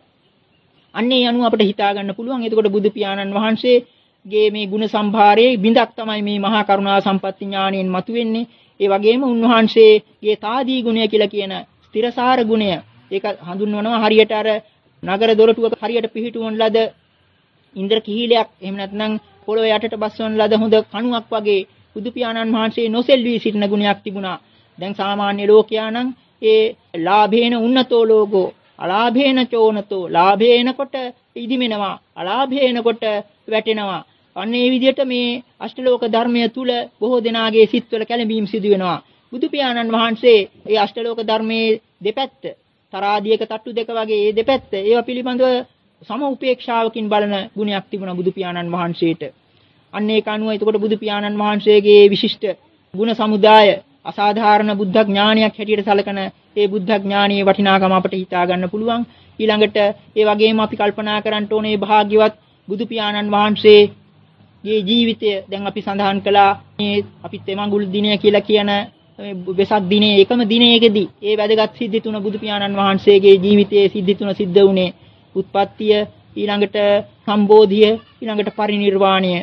අන්නේ අනුව අපිට හිතා ගන්න පුළුවන්. එතකොට බුදු පියාණන් වහන්සේගේ මේ ගුණ සම්භාරයේ බිඳක් තමයි මේ මහා කරුණා සම්පatti ඥාණයෙන් මතුවෙන්නේ. ඒ වගේම උන්වහන්සේගේ තාදී ගුණය කියලා කියන ස්ථිරසාර ගුණය ඒක හඳුන්වනවා හරියට අර නගර දොරටුවක හරියට පිහිටුවන ලද ඉන්ද්‍ර කිහිලයක් එහෙම නැත්නම් පොළොව යටට බස්වන ලද හොඳ කණුවක් වගේ බුදු පියාණන් වහන්සේ නොසෙල්වී සිටින ගුණයක් තිබුණා. දැන් සාමාන්‍ය ලෝකයා නම් ඒ ලාභේන උන්නතෝ ලෝකෝ අලාභේන චෝනතෝ ලාභේනකොට ඉදිමෙනවා අලාභේනකොට වැටෙනවා. අන්න ඒ විදිහට මේ අෂ්ටලෝක ධර්මය තුල බොහෝ දෙනාගේ සිත්වල කැළඹීම් සිදු වෙනවා. බුදු පියාණන් වහන්සේ ඒ අෂ්ටලෝක ධර්මයේ දෙපැත්ත තරාදියක තට්ටු දෙක වගේ ඒ දෙපැත්ත ඒවා පිළිබඳව සම උපේක්ෂාවකින් බලන ගුණයක් තිබුණා බුදු පියාණන් වහන්සේට. අන්න ඒක අනුව එතකොට බුදු පියාණන් වහන්සේගේ විශිෂ්ට ගුණ සමුදාය අසාධාරණ බුද්ධ ඥානයක් හැටියට සැලකන ඒ බුද්ධ ඥානයේ වටිනාකම අපට හිතා ගන්න පුළුවන්. ඊළඟට ඒ වගේම අපි කල්පනා කරන්න ඕනේ භාග්‍යවත් බුදු පියාණන් වහන්සේගේ ජීවිතය දැන් අපි සඳහන් කළා මේ අපි තෙමඟුල් දිනය කියලා කියන වෙසක් දිනේ එකම දිනයකදී ඒ වැදගත් සිද්ධි තුන බුදු පියාණන් වහන්සේගේ ජීවිතයේ සිද්ධි තුන සිද්ධ වුණේ උත්පත්තිය, ඊළඟට සම්බෝධිය, ඊළඟට පරිණිර්වාණය.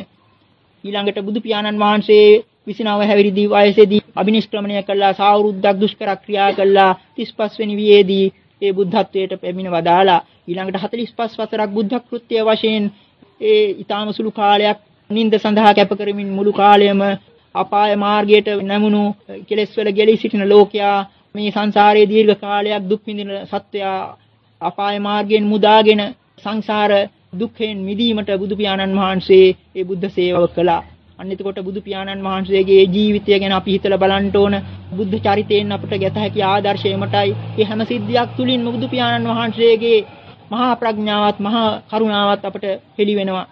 ඊළඟට බුදු පියාණන් වහන්සේ විසිනව හැවිරිදි වයසේදී අභිනිෂ්ක්‍රමණය කළා, සාවෘද්ධක් දුෂ්කර ක්‍රියා කළා. තිස් පස් වෙනි වියේදී ඒ බුද්ධත්වයට පැමිණ වදාලා. ඊළඟට හතළිස් පස් වසරක් බුද්ධ කෘත්‍ය වශයෙන් ඒ ඊටාම සුළු කාලයක් නින්ද සඳහා කැප කරමින් මුළු කාලයම අපාය මාර්ගයට නැමුණු කෙලෙස් වල ගැලී සිටින ලෝකයා, මේ සංසාරයේ දීර්ඝ කාලයක් දුක් විඳින සත්වයා අපාය මාර්ගයෙන් මුදාගෙන සංසාර දුක්ඛෙන් මිදීමට බුදු පියාණන් වහන්සේ ඒ බුද්ධ සේවාව කළා. අන්න එතකොට බුදු පියාණන් වහන්සේගේ ජීවිතය ගැන අපි හිතලා බලන්න ඕන. බුද්ධ චරිතයෙන් අපට ගැත හැකි ආදර්ශයමටයි මේ හැම සිද්ධියක් තුලින්ම බුදු පියාණන් වහන්සේගේ මහා ප්‍රඥාවත් මහා කරුණාවත් අපට හෙළි වෙනවා.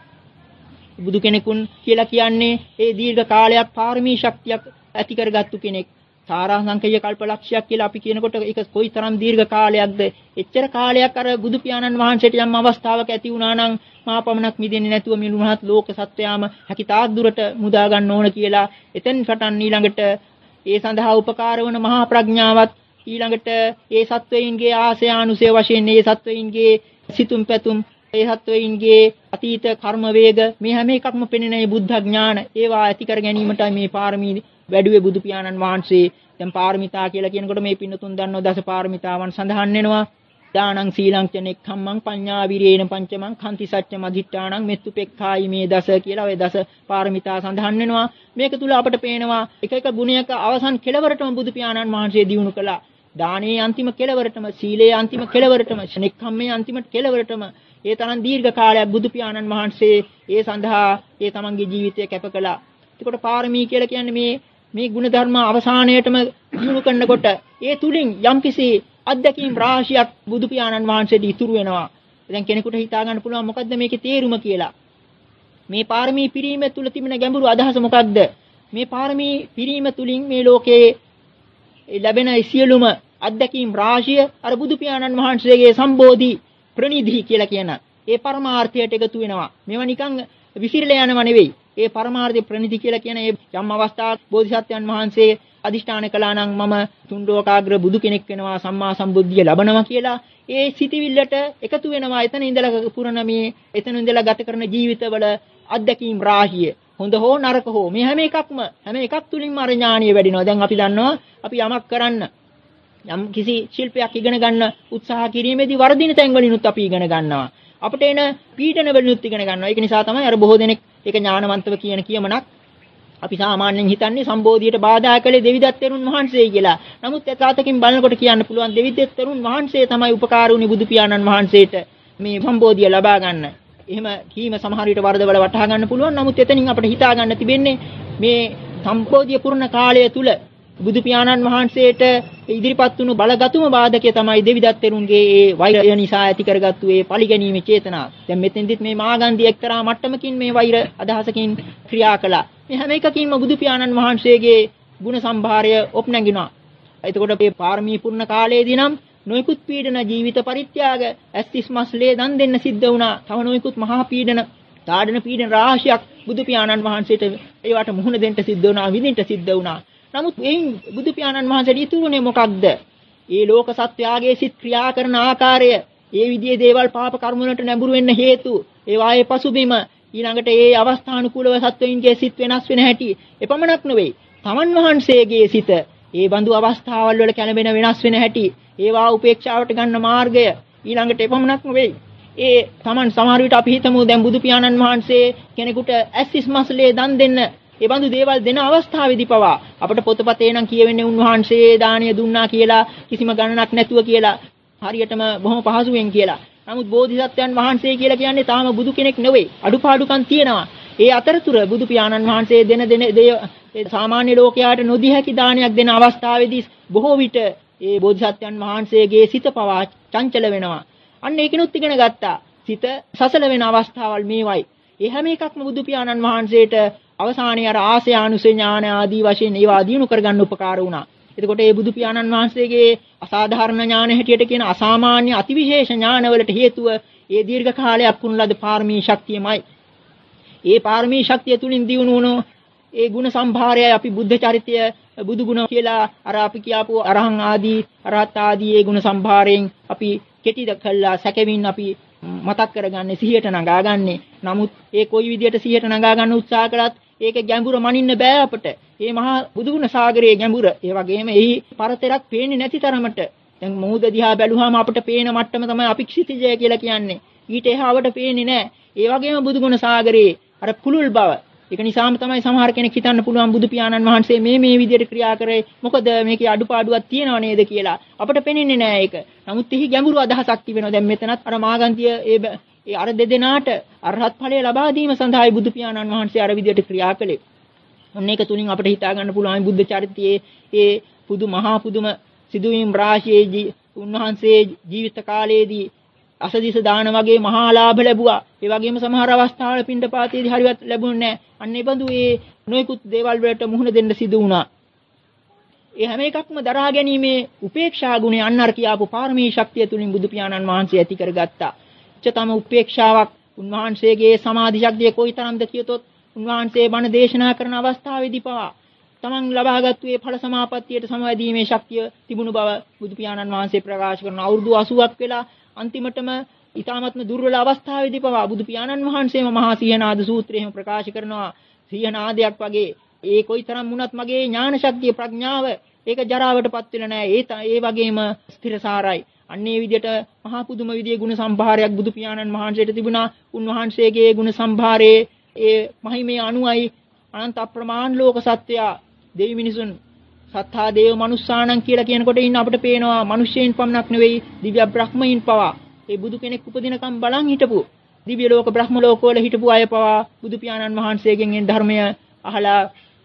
බුදු කෙනෙකුන් කියලා කියන්නේ ඒ දීර්ඝ කාලයක් පාරමී ශක්තියක් ඇති කරගත්තු කෙනෙක්. සාරාංශකය කල්පලක්ෂයක් කියලා අපි කියනකොට ඒක කොයිතරම් දීර්ඝ කාලයක්ද? එච්චර කාලයක් අර බුදු පියාණන් වහන්සේට යම් අවස්ථාවක ඇති වුණා නම් මහා පමණක් මිදෙන්නේ නැතුව මිනුණත් ලෝක සත්වයාම හැකිතාක් දුරට මුදා ගන්න ඕන කියලා එතෙන් පටන් ඊළඟට ඒ සඳහා උපකාර වන මහා ප්‍රඥාවත් ඊළඟට ඒ සත්වයින්ගේ ආසය අනුසය වශයෙන් ඒ සත්වයින්ගේ සිතුම් පැතුම් ඒ සත්වයින්ගේ අතීත කර්ම වේග මේ හැම එකක්ම පෙනෙන මේ බුද්ධ ඥාන ඒවා ඇති කර ගැනීමටයි මේ පාරමී වැඩුවේ බුදු පියාණන් වහන්සේ. දැන් පාරමිතා කියලා කියනකොට මේ පින්නතුන් දන්නව දස පාරමිතාවන් සඳහන් වෙනවා. දානං සීලං ච නෙක්ඛම්මං පඤ්ඤා විරේණ පංචමං කන්ති සච්ච මධිට්ඨානං මෙත්තුපෙක්ඛායි මේ දස කියලා ඔය දස පාරමිතා සඳහන් වෙනවා. මේක තුල අපට පේනවා එක එක ගුණයක අවසන් කෙලවරටම බුදු පියාණන් වහන්සේ දිනු කළා. දානයේ අන්තිම කෙලවරටම, සීලයේ අන්තිම කෙලවරටම, නෙක්ඛම්මයේ අන්තිම කෙලවරටම ඒ තරම් දීර්ඝ කාලයක් බුදු පියාණන් වහන්සේ ඒ සඳහා ඒ තමන්ගේ ජීවිතය කැප කළා. එතකොට පාරමී කියලා කියන්නේ මේ මේ ගුණ ධර්ම අවසානයේටම දිනු කරනකොට ඒ තුලින් යම්කිසි අත්දැකීම් රාශියක් බුදු පියාණන් වහන්සේට ඉතුරු වෙනවා. දැන් කෙනෙකුට හිතා ගන්න පුළුවන් මොකද්ද මේකේ තේරුම කියලා. මේ පාරමී පිරීම තුල තිබෙන ගැඹුරු අදහස මොකක්ද? මේ පාරමී පිරීම තුලින් මේ ලෝකයේ ලැබෙන සියලුම අත්දැකීම් රාශිය අර බුදු පියාණන් වහන්සේගේ සම්බෝධි ප්‍රනිධි කියලා කියන ඒ පරමාර්ථයට එකතු වෙනවා. මේවා නිකන් විසිරලා යනව නෙවෙයි. ඒ පරමාර්ථ ප්‍රනිධි කියලා කියන ඒ යම් අවස්ථාවක් බෝධිසත්වයන් වහන්සේ අදිෂ්ඨාන කළා නම් මම තුන්ඩෝකාග්‍ර බුදු කෙනෙක් වෙනවා, සම්මා සම්බුද්ධිය ලබනවා කියලා ඒ සිටිවිල්ලට එකතු වෙනවා. එතන ඉඳලා පුරණ මේ එතන ඉඳලා ගත කරන ජීවිතවල අත්දැකීම් රාශිය හොඳ හෝ නරක හෝ මේ හැම එකක්ම හැම එකක් තුලින්ම අර ඥානිය වැඩිනවා. දැන් අපි දන්නවා අපි යමක් කරන්න යම් කිසි ශිල්පයක් ඉගෙන ගන්න උත්සාහ කිරීමේදී වර්ධින තැන් වලිනුත් අපි ඉගෙන ගන්නවා. අපිට එන පීඩන වලිනුත් ඉගෙන ගන්නවා. ඒක නිසා තමයි අර බොහෝ දෙනෙක් ඒක ඥානවන්තව කියන කියමනක් අපි සාමාන්‍යයෙන් හිතන්නේ සම්බෝධියට බාධා කළේ දෙවිදත් තෙරුන් වහන්සේ කියලා. නමුත් එතාතකින් බලනකොට කියන්න පුළුවන් දෙවිදත් තෙරුන් වහන්සේ තමයි උපකාර වුණේ බුදු පියාණන් වහන්සේට මේ සම්බෝධිය ලබා ගන්න. එහෙම කීම සමහර විට වරදවල වටහා ගන්න පුළුවන්. නමුත් එතනින් අපිට හිතා ගන්න තිබෙන්නේ මේ සම්බෝධිය පුරණ කාලය තුල බුදු පියාණන් වහන්සේට ඉදිරිපත් වුණු බලගතුම බාධකය තමයි දෙවිදත් තෙරුන්ගේ ඒ වෛරය නිසා ඇති කරගත්තු ඒ පරිගැනීමේ චේතනාව. දැන් මෙතෙන්දිත් මේ මාගන්ධි එක්තරා මට්ටමකින් මේ වෛර අදහසකින් ක්‍රියා කළා. මේ හැම එකකින්ම බුදු පියාණන් වහන්සේගේ ගුණ සම්භාරය ඔප්නැගිනවා. එතකොට මේ පාරමී පුරණ කාලයේදී නම් නොයිකුත් පීඩන ජීවිත පරිත්‍යාග ඇස්තිස් මස්ලේ දන් දෙන්න සිද්ධ වුණා. තව නොයිකුත් මහා පීඩන, තාඩන පීඩන රාශියක් බුදු පියාණන් වහන්සේට ඒවට මුහුණ දෙන්න සිද්ධ වුණා, විඳින්න සිද්ධ වුණා. නමුත් එයින් බුදු පියාණන් වහන්සේට ඉතුරුනේ මොකක්ද? ඒ ලෝක සත්‍යයගේ සිත් ක්‍රියා කරන ආකාරය, ඒ විදිහේ දේවල් පාප කර්ම වලට නැඹුරු වෙන්න හේතු, ඒ වායේ පසුබිම, ඊළඟට ඒ අවස්ථානුකූලව සත්වයින්ගේ සිත් වෙනස් වෙන හැටි, එපමණක් නෙවෙයි. තමන් වහන්සේගේ සිත ඒ බඳු අවස්ථාවල් වල කැළඹෙන වෙනස් වෙන හැටි, ඒවා උපේක්ෂාවට ගන්න මාර්ගය, ඊළඟට එපමණක් නෙවෙයි. ඒ තමන් සමහර විට අපි හිතමු දැන් බුදු පියාණන් වහන්සේ කෙනෙකුට ඇස්තිස් මස්ලේ දන් දෙන්න ඒ බඳු දේවල් දෙන අවස්ථාවේදී පවා අපිට පොතපතේ නම් කියවෙන්නේ උන්වහන්සේ දානීය දුන්නා කියලා කිසිම ගණනක් නැතුව කියලා හරියටම බොහොම පහසුවෙන් කියලා. නමුත් බෝධිසත්වයන් වහන්සේ කියලා කියන්නේ තාම බුදු කෙනෙක් නෙවෙයි. අඩුපාඩුකම් තියෙනවා. ඒ අතරතුර බුදු පියාණන් වහන්සේ දෙන දෙන ඒ සාමාන්‍ය ලෝකයාට නොදී හැකි දානයක් දෙන අවස්ථාවේදී බොහෝ විට ඒ බෝධිසත්වයන් වහන්සේගේ සිත පවා චංචල වෙනවා. අන්න ඒකිනුත් ඉගෙන ගත්තා. සිත සසල වෙන අවස්ථාවල් මේවයි. ඒ හැම එකක්ම බුදු පියාණන් වහන්සේට අවසානයේ අර ආසය අනුසය ඥාන ආදී වශයෙන් ඒවා දිනු කරගන්න උපකාර වුණා. එතකොට මේ බුදු පියාණන් වහන්සේගේ අසාධාරණ ඥාන හැටියට කියන අසාමාන්‍ය අතිවිශේෂ ඥානවලට හේතුව ඒ දීර්ඝ කාලයක් වුණ ලද පාරමී ශක්තියමයි. ඒ පාරමී ශක්තිය තුලින් දිනු වුණු ඒ ගුණ සම්භාරයයි අපි බුද්ධ චරිතය බුදු ගුණ කියලා අර අපි කියපු අරහං ආදී අරහත් ආදී ඒ ගුණ සම්භාරයෙන් අපි කෙටි කළා සැකෙමින් අපි මතක් කරගන්නේ සිහියට නගාගන්නේ. නමුත් ඒ කොයි විදියට සිහියට නගා ගන්න උත්සාහ කළත් ඒකේ ගැඹුර මනින්න බෑ අපට. මේ මහා බුදුගුණ සාගරයේ ගැඹුර. ඒ වගේම එහි පරතරක් පේන්නේ නැති තරමට. දැන් මොහොත දිහා බැලුවාම අපට පේන මට්ටම තමයි අපික්ෂිතජය කියලා කියන්නේ. ඊට එහාවට පේන්නේ නැහැ. ඒ වගේම බුදුගුණ සාගරයේ අර පුළුල් බව. ඒක නිසාම තමයි සමහර කෙනෙක් හිතන්න පුළුවන් බුදු පියාණන් වහන්සේ මේ මේ විදියට ක්‍රියා කරේ. මොකද මේකේ අඩුපාඩුවක් තියෙනව නේද කියලා. අපට පේන්නේ නැහැ ඒක. නමුත් එහි ගැඹුරු අදහසක් තිබෙනවා. දැන් මෙතනත් අර මාගන්තිය ඒ ඒ අර දෙදෙනාට අරහත් ඵලය ලබා දීම සඳහායි බුදු පියාණන් වහන්සේ අර විදියට ක්‍රියා කළේ. ඔන්න ඒක තුලින් අපිට හිතා ගන්න පුළුවන් බුද්ධ චරිතයේ ඒ පුදු මහා පුදුම සිදුවීම් රාශියේ උන්වහන්සේ ජීවිත කාලයේදී අසදිස දාන වගේ මහා ලාභ ලැබුවා. ඒ වගේම සමහර අවස්ථාවල පින්ඩපාතයේදී හරියට ලැබුණේ නැහැ. අන්න ඒ බඳු ඒ නොයෙකුත් දේවල් වලට මුහුණ දෙන්න සිදු වුණා. ඒ හැම එකක්ම දරා ගැනීමේ උපේක්ෂා ගුණය අන්නර කියාපු පාරමී ශක්තිය තුලින් බුදු පියාණන් වහන්සේ ඇති කරගත්තා. චතම උපේක්ෂාවක් උන්වහන්සේගේ සමාධි ශක්තිය කොයිතරම්ද කියතොත් උන්වහන්සේ බණ දේශනා කරන අවස්ථාවේදී පවා තමන් ලබාගත්තු ඒ ඵල සමාපත්තියට සමවැදීමේ ශක්තිය තිබුණු බව බුදු පියාණන් වහන්සේ ප්‍රකාශ කරන අවුරුදු අසූවක් වෙලා අන්තිමටම ඊ타මත්ම දුර්වල අවස්ථාවේදී පවා බුදු පියාණන් වහන්සේම මහා සීහනාද සූත්‍රයේම ප්‍රකාශ කරනවා සීහනාදයක් වගේ ඒ කොයිතරම් වුණත් මගේ ඥාන ශක්තිය ප්‍රඥාව ඒක ජරාවටපත් වෙලා නැහැ. ඒ ඒ වගේම ස්ථිරසාරයි. අන්නේ විදිහට මහා පුදුම විදිහේ ගුණ සම්භාරයක් බුදු පියාණන් වහන්සේට තිබුණා. උන්වහන්සේගේ ගුණ සම්භාරයේ ඒ මහිමේ අනුයි අනන්ත අප්‍රමාණ ලෝක සත්‍යය දෙවි මිනිසුන් සත්තා දේව මනුස්සාණන් කියලා කියනකොට ඉන්න අපිට පේනවා මිනිස්සෙයින් පමණක් නෙවෙයි දිව්‍ය බ්‍රහ්මයින් පවා ඒ බුදු කෙනෙක් උපදිනකම් බලන් හිටපු දිව්‍ය ලෝක බ්‍රහ්ම ලෝක වල හිටපු අය පවා බුදු පියාණන් වහන්සේගෙන් එන් ධර්මය අහලා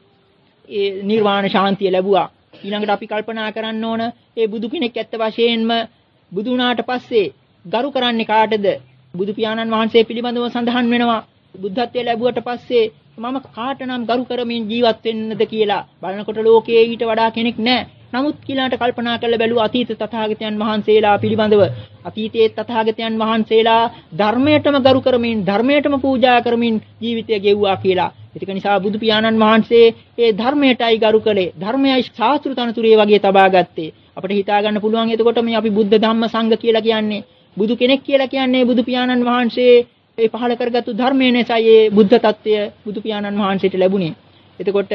ඒ නිර්වාණ ශාන්තිය ලැබුවා. ඊළඟට අපි කල්පනා කරන්න ඕන ඒ බුදු කෙනෙක් ඇත්ත වශයෙන්ම බුදු වුණාට පස්සේ ගරු කරන්නේ කාටද? බුදු පියාණන් වහන්සේ පිළිබඳව සඳහන් වෙනවා බුද්ධත්වයේ ලැබුවට පස්සේ මම කාටනම් ගරු කරමින් ජීවත් වෙන්නද කියලා බලනකොට ලෝකයේ ඊට වඩා කෙනෙක් නැහැ. නමුත් කීලාට කල්පනා කරලා බැලුවා අතීත තථාගතයන් වහන්සේලා පිළිබඳව අතීතයේ තථාගතයන් වහන්සේලා ධර්මයටම ගරු කරමින් ධර්මයටම පූජා කරමින් ජීවිතය ගෙවුවා කියලා. ඒක නිසා බුදු පියාණන් වහන්සේ ඒ ධර්මයටයි ගරු කළේ. ධර්මයයි ශාස්ත්‍ර තනතුරේ වගේ තබා ගත්තේ. අපිට හිතා ගන්න පුළුවන් එතකොට මේ අපි බුද්ධ ධම්ම සංඝ කියලා කියන්නේ බුදු කෙනෙක් කියලා කියන්නේ බුදු පියාණන් වහන්සේ ඒ පහළ කරගත්තු ධර්මයේ නැසයි ඒ බුද්ධ tattya බුදු පියාණන් වහන්සේට ලැබුණේ. එතකොට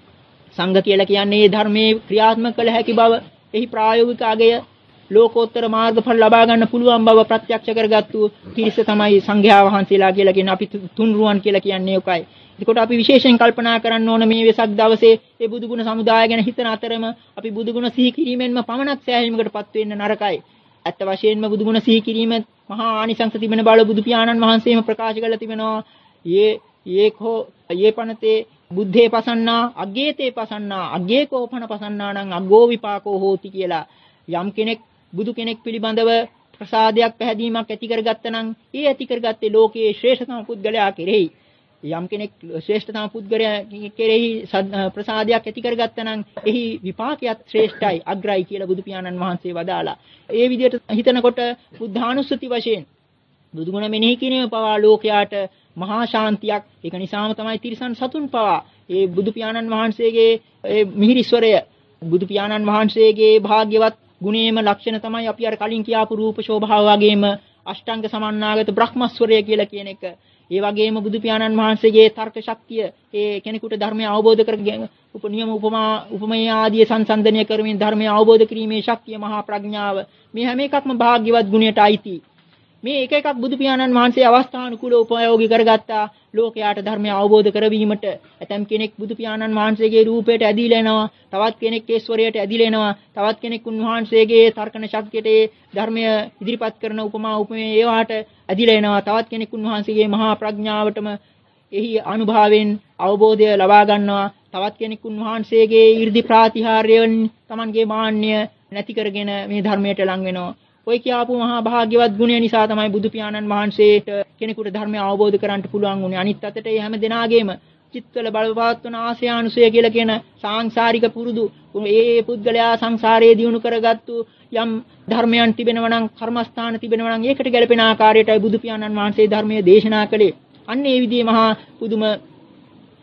සංඝ කියලා කියන්නේ මේ ධර්මයේ ක්‍රියාත්මක කළ හැකි බව, එහි ප්‍රායෝගික අගය, ලෝකෝත්තර මාර්ගඵල ලබා ගන්න පුළුවන් බව ප්‍රත්‍යක්ෂ කරගත්තු පිරිස තමයි සංඝයා වහන්සේලා කියලා කියන්නේ. අපි තුන්රුවන් කියලා කියන්නේ ඔකයි. එතකොට අපි විශේෂයෙන් කල්පනා කරන්න ඕන මේ වෙසක් දවසේ මේ බුදු ගුණ සමුදාය ගැන හිතන අතරම අපි බුදු ගුණ සිහි කිරීමෙන්ම පමණක් සෑහීමකටපත් වෙන්න නරකයි. ඇත්ත වශයෙන්ම බුදු ගුණ සිහි කිරීම මහා ආනිසංස තිබෙන බව බුදු පියාණන් වහන්සේම ප්‍රකාශ කරලා තිබෙනවා. යේ යේකෝ යේ පනතේ බුද්ධේ පසන්නා අග්ගේතේ පසන්නා අග්ගේකෝ පන පසන්නා නම් අග්ගෝ විපාකෝ හෝති කියලා. යම් කෙනෙක් බුදු කෙනෙක් පිළිබඳව ප්‍රසාදයක් පැහැදීමක් ඇති කරගත්තා නම් ඒ ඇති කරගත්තේ ලෝකයේ ශ්‍රේෂ්ඨතම පුද්ගලයා කෙරෙහි. යම් කෙනෙක් ශ්‍රේෂ්ඨතම පුද්ගලයා කෙරෙහි ප්‍රසාදයක් ඇති කරගත්තා නම් එහි විපාකයක් ශ්‍රේෂ්ඨයි අග්‍රයි කියලා බුදු පියාණන් වහන්සේ වදාලා. ඒ විදිහට හිතනකොට බුද්ධානුස්සති වශයෙන් බුදුගුණ මෙනෙහි කිරීම පවා ලෝකයාට මහා ශාන්තියක්. ඒක නිසාම තමයි තිරිසන් සතුන් පවා ඒ බුදු පියාණන් වහන්සේගේ ඒ මිහිරිස්වරය බුදු පියාණන් වහන්සේගේ භාග්‍යවත් ගුණේම ලක්ෂණ තමයි අපි අර කලින් කියාපු රූප ශෝභාව වගේම අෂ්ටාංග සමන්නාගත බ්‍රහ්මස්වරය කියලා කියන එක. ඒ වගේම බුදු පියාණන් වහන්සේගේ තර්ක ශක්තිය ඒ කෙනෙකුට ධර්මය අවබෝධ කරගෙන උපනියම උපමා උපමේය ආදී සංසන්දනය කරමින් ධර්මය අවබෝධ කිරීමේ ශක්තිය මහා ප්‍රඥාව මේ හැම එකක්ම භාග්‍යවත් ගුණයට අයිති. මේ එක එකක් බුදු පියාණන් වහන්සේ අවස්ථානුකූලව උපයෝගී කරගත්තා ලෝකයාට ධර්මය අවබෝධ කරවීමට. ඇතම් කෙනෙක් බුදු පියාණන් වහන්සේගේ රූපයට ඇදීලා එනවා, තවත් කෙනෙක් ඒ ස්වරයට ඇදීලා එනවා, තවත් කෙනෙක් උන්වහන්සේගේ තර්කන ශක්තියට ඒ ධර්මය ඉදිරිපත් කරන උපමා උපමේය ඒවාට ඇදීලා එනවා, තවත් කෙනෙක් උන්වහන්සේගේ මහා ප්‍රඥාවටම එහි අනුභවයෙන් අවබෝධය ලබා ගන්නවා, තවත් කෙනෙක් උන්වහන්සේගේ 이르දි ප්‍රාතිහාර්යයෙන් Tamanගේ මාන්නය නැති කරගෙන මේ ධර්මයට ලං වෙනවා. ඔය කියාපු මහා භාග්‍යවත් ගුණය නිසා තමයි බුදු පියාණන් වහන්සේට කෙනෙකුට ධර්මය අවබෝධ කරගන්න පුළුවන් වුණේ. අනිත් අතට මේ හැම දෙනාගේම චිත්තවල බලපවත්වන ආශයානුසය කියලා කියන සාංශාරික පුරුදු ඒ පුද්ගලයා සංසාරයේ දියුණු කරගත්තු යම් ධර්මයන් තිබෙනවා නම් කර්මස්ථාන තිබෙනවා නම් ඒකට ගැලපෙන ආකාරයටයි බුදු පියාණන් වහන්සේ ධර්මයේ දේශනා කළේ. අන්න ඒ විදිහේ මහා පුදුම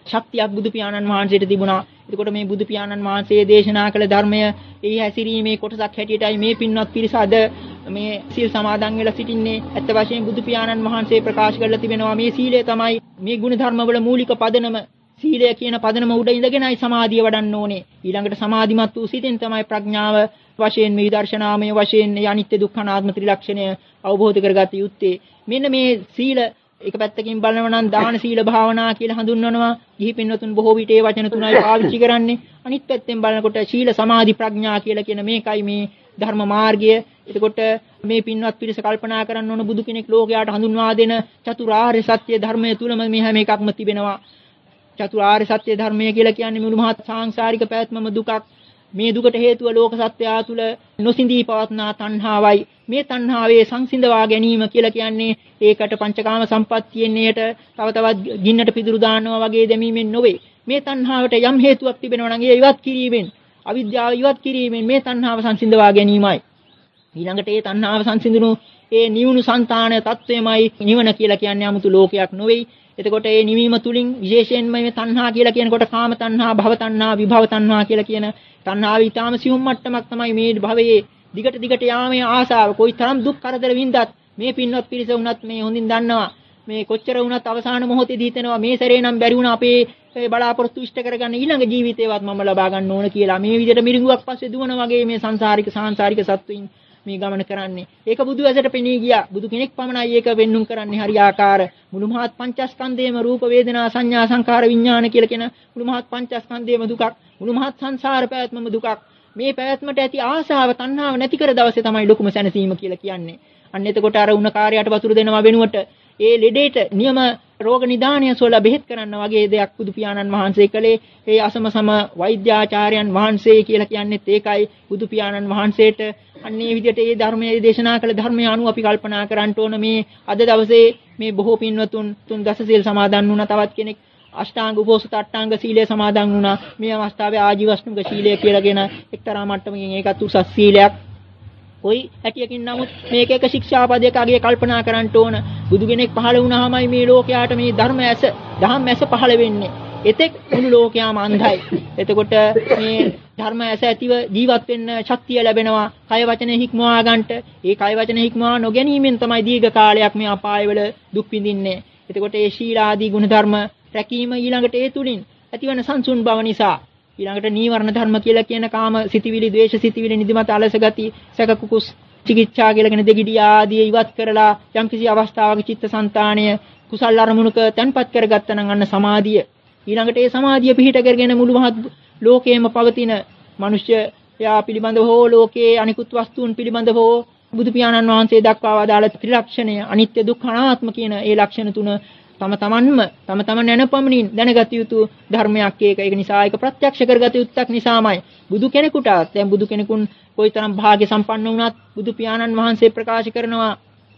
ශක්තියක් බුදු පියාණන් වහන්සේට තිබුණා. එතකොට මේ බුදු පියාණන් වහන්සේ දේශනා කළ ධර්මය එහි හැසිරීමේ කොටසක් හැටියටයි මේ පින්වත් පිරිස අද මේ සීල් සමාදන් වෙලා සිටින්නේ. ඇත්ත වශයෙන්ම බුදු පියාණන් වහන්සේ ප්‍රකාශ කරලා තිබෙනවා මේ සීලය තමයි මේ ගුණ ධර්ම වල මූලික පදනම. සීලය කියන පදනම උඩ ඉඳගෙනයි සමාධිය වඩන්න ඕනේ. ඊළඟට සමාධිමත් වූ සිතෙන් තමයි ප්‍රඥාව වශයෙන් මේ විදර්ශනාමය වශයෙන් මේ අනිත්‍ය දුක්ඛ අනාත්ම ත්‍රිලක්ෂණය අවබෝධ කරගත යුත්තේ. මෙන්න මේ සීල එක පැත්තකින් බලනවා නම් දාන සීල භාවනා කියලා හඳුන්වනවා. ගිහි පින්වතුන් බොහෝ විට ඒ වචන තුනයි පාවිච්චි කරන්නේ. අනිත් පැත්තෙන් බලනකොට සීල සමාධි ප්‍රඥා කියලා කියන මේකයි මේ ධර්ම මාර්ගය. එතකොට මේ පින්වත් පිරිස කල්පනා කරන්න ඕන බුදු කෙනෙක් ලෝකයට හඳුන්වා දෙන චතුරාර්ය සත්‍ය ධර්මයේ තුලම මේ හැම එකක්ම තිබෙනවා. චතුරාර්ය සත්‍ය ධර්මය කියලා කියන්නේ මුළු මහත් සාංශාරික පැවැත්මම දුකක්. මේ දුකට හේතුව ලෝක සත්‍යය තුළ නොසිඳී පවත්නා තණ්හාවයි. මේ තණ්හාවේ සංසිඳවා ගැනීම කියලා කියන්නේ ඒකට පංචකාම සම්පත්තියෙන් එයට තව තවත් ගින්නට පිදුරු දානවා වගේ දැමීමෙන් නොවේ. මේ තණ්හාවට යම් හේතුවක් තිබෙනවා නම් ඒ ඉවත් කිරීමෙන්, අවිද්‍යාව ඉවත් කිරීමෙන් මේ තණ්හාව සංසිඳවා ගැනීමයි. ඊළඟට ඒ තණ්හාව සංසිඳුණු ඒ නිවුණු సంతාන තත්වයමයි නිවන කියලා කියන්නේ 아무තු ලෝකයක් නොවේ. එතකොට මේ නිවීම තුලින් විශේෂයෙන්ම මේ තණ්හා කියලා කියනකොට කාම තණ්හා, භව තණ්හා, විභව තණ්හා කියලා කියන තණ්හාව ඊටාම සියුම් මට්ටමක් තමයි මේ භවයේ දිගට දිගට යාමේ ආසාව. කොයි තරම් දුක් කරදර වින්දත් මේ පින්වත් පිරිස වුණත් මේ හොඳින් දන්නවා. මේ කොච්චර වුණත් අවසාන මොහොතේදී හිතෙනවා මේ සැරේ නම් බැරි වුණා අපේ බලාපොරොත්තු ඉෂ්ට කරගන්න ඊළඟ ජීවිතේවත් මම ලබා ගන්න ඕන කියලා. මේ විදිහට මිරිඟුවක් පස්සේ දුවන වගේ මේ සංසාරික සාංශාරික සත්වයින් මේ ගමන කරන්නේ. ඒක බුදු ඇසට පෙනී ගියා. බුදු කෙනෙක් පමණයි ඒක වෙන්නුම් කරන්නේ හරියාකාර. මුළු මහත් පංචස්කන්ධයේම රූප වේදනා සංඥා සංකාර විඥාන කියලා කියන මුළු මහත් පංචස්කන්ධයේම දුකක්. මුළු මහත් සංසාර පැවැත්මම දුකක්. මේ පැවැත්මට ඇති ආශාව තණ්හාව නැති කර දවසේ තමයි ලොකුම සැනසීම කියලා කියන්නේ. අන්න එතකොට අර උණ කාර්යයට වතුර දෙනවා වෙනුවට ඒ ලෙඩේට නියම රෝග නිදානය සොලා බෙහෙත් කරන්න වගේ දෙයක් බුදු පියාණන් වහන්සේ කළේ. ඒ අසම සම වෛද්‍යාචාර්යයන් වහන්සේ කියලා කියන්නේත් ඒකයි. බුදු පියාණන් වහන්සේට අන්නේ විදිහට මේ ධර්මයේ දේශනා කළ ධර්මය අනුව අපි කල්පනා කරන්න ඕන. මේ අද දවසේ මේ බොහෝ පින්වතුන් තුන් දස සීල් සමාදන් වුණා. තවත් කෙනෙක් අෂ්ටාංග උපෝසත අට්ටාංග සීලය සමාදන් වුණා. මේ අවස්ථාවේ ආජීවශ්‍රමික සීලය කියලාගෙන එක්තරා මට්ටමකින් ඒකත් උසස් සීලයක්. කොයි හැටියකින් නමුත් මේක එක ශික්ෂාපදයක අගය කල්පනා කරන්න ඕන. බුදු කෙනෙක් පහළ වුණාමයි මේ ලෝකයට මේ ධර්ම ඇස, ධම්ම ඇස පහළ වෙන්නේ. එතෙක් මුළු ලෝකයාම අන්ධයි. එතකොට මේ ධර්ම ඇස ඇතිව ජීවත් වෙන්න ශක්තිය ලැබෙනවා. කය වචනේ හික්මවා ගන්නට. ඒ කය වචනේ හික්මවා නොගැනීමෙන් තමයි දීර්ඝ කාලයක් මේ අපායවල දුක් විඳින්නේ. එතකොට ඒ ශීලාදී ගුණ ධර්ම රැකීම ඊළඟට ඒ තුලින් ඇතිවන සංසුන් බව නිසා ඊළඟට නීවරණ ධර්ම කියලා කියන කාම සිතිවිලි, ද්වේෂ සිතිවිලි, නිදිමත, අලස ගති, සැක කුකුස්, චිකිච්ඡා කියලා කියන දෙගිඩිය ආදී ඉවත් කරලා යම්කිසි අවස්ථාවක චිත්තසංතානය කුසල් අරමුණක තැන්පත් කරගත්තා නම් අන්න සමාධිය. ඊළඟට ඒ සමාධිය පිහිට කරගෙන මුළු මහත් ලෝකයේම පවතින මිනිස්යා පිළිබඳව හෝ ලෝකයේ අනිකුත් වස්තුන් පිළිබඳව හෝ බුදු පියාණන් වහන්සේ දක්වා වදාළ ත්‍රිලක්ෂණය, අනිත්‍ය දුක්ඛ අනාත්ම කියන ඒ ලක්ෂණ තුන තම තමන්ම තම තමන් නැනපමණින් දැනගත යුතු ධර්මයක් ඒක. ඒක නිසා ඒක ප්‍රත්‍යක්ෂ කරගත යුත්තක් නිසාමයි බුදු කෙනෙකුට දැන් බුදු කෙනෙකුන් කොයිතරම් භාග්‍ය සම්පන්න වුණත් බුදු පියාණන් වහන්සේ ප්‍රකාශ කරනවා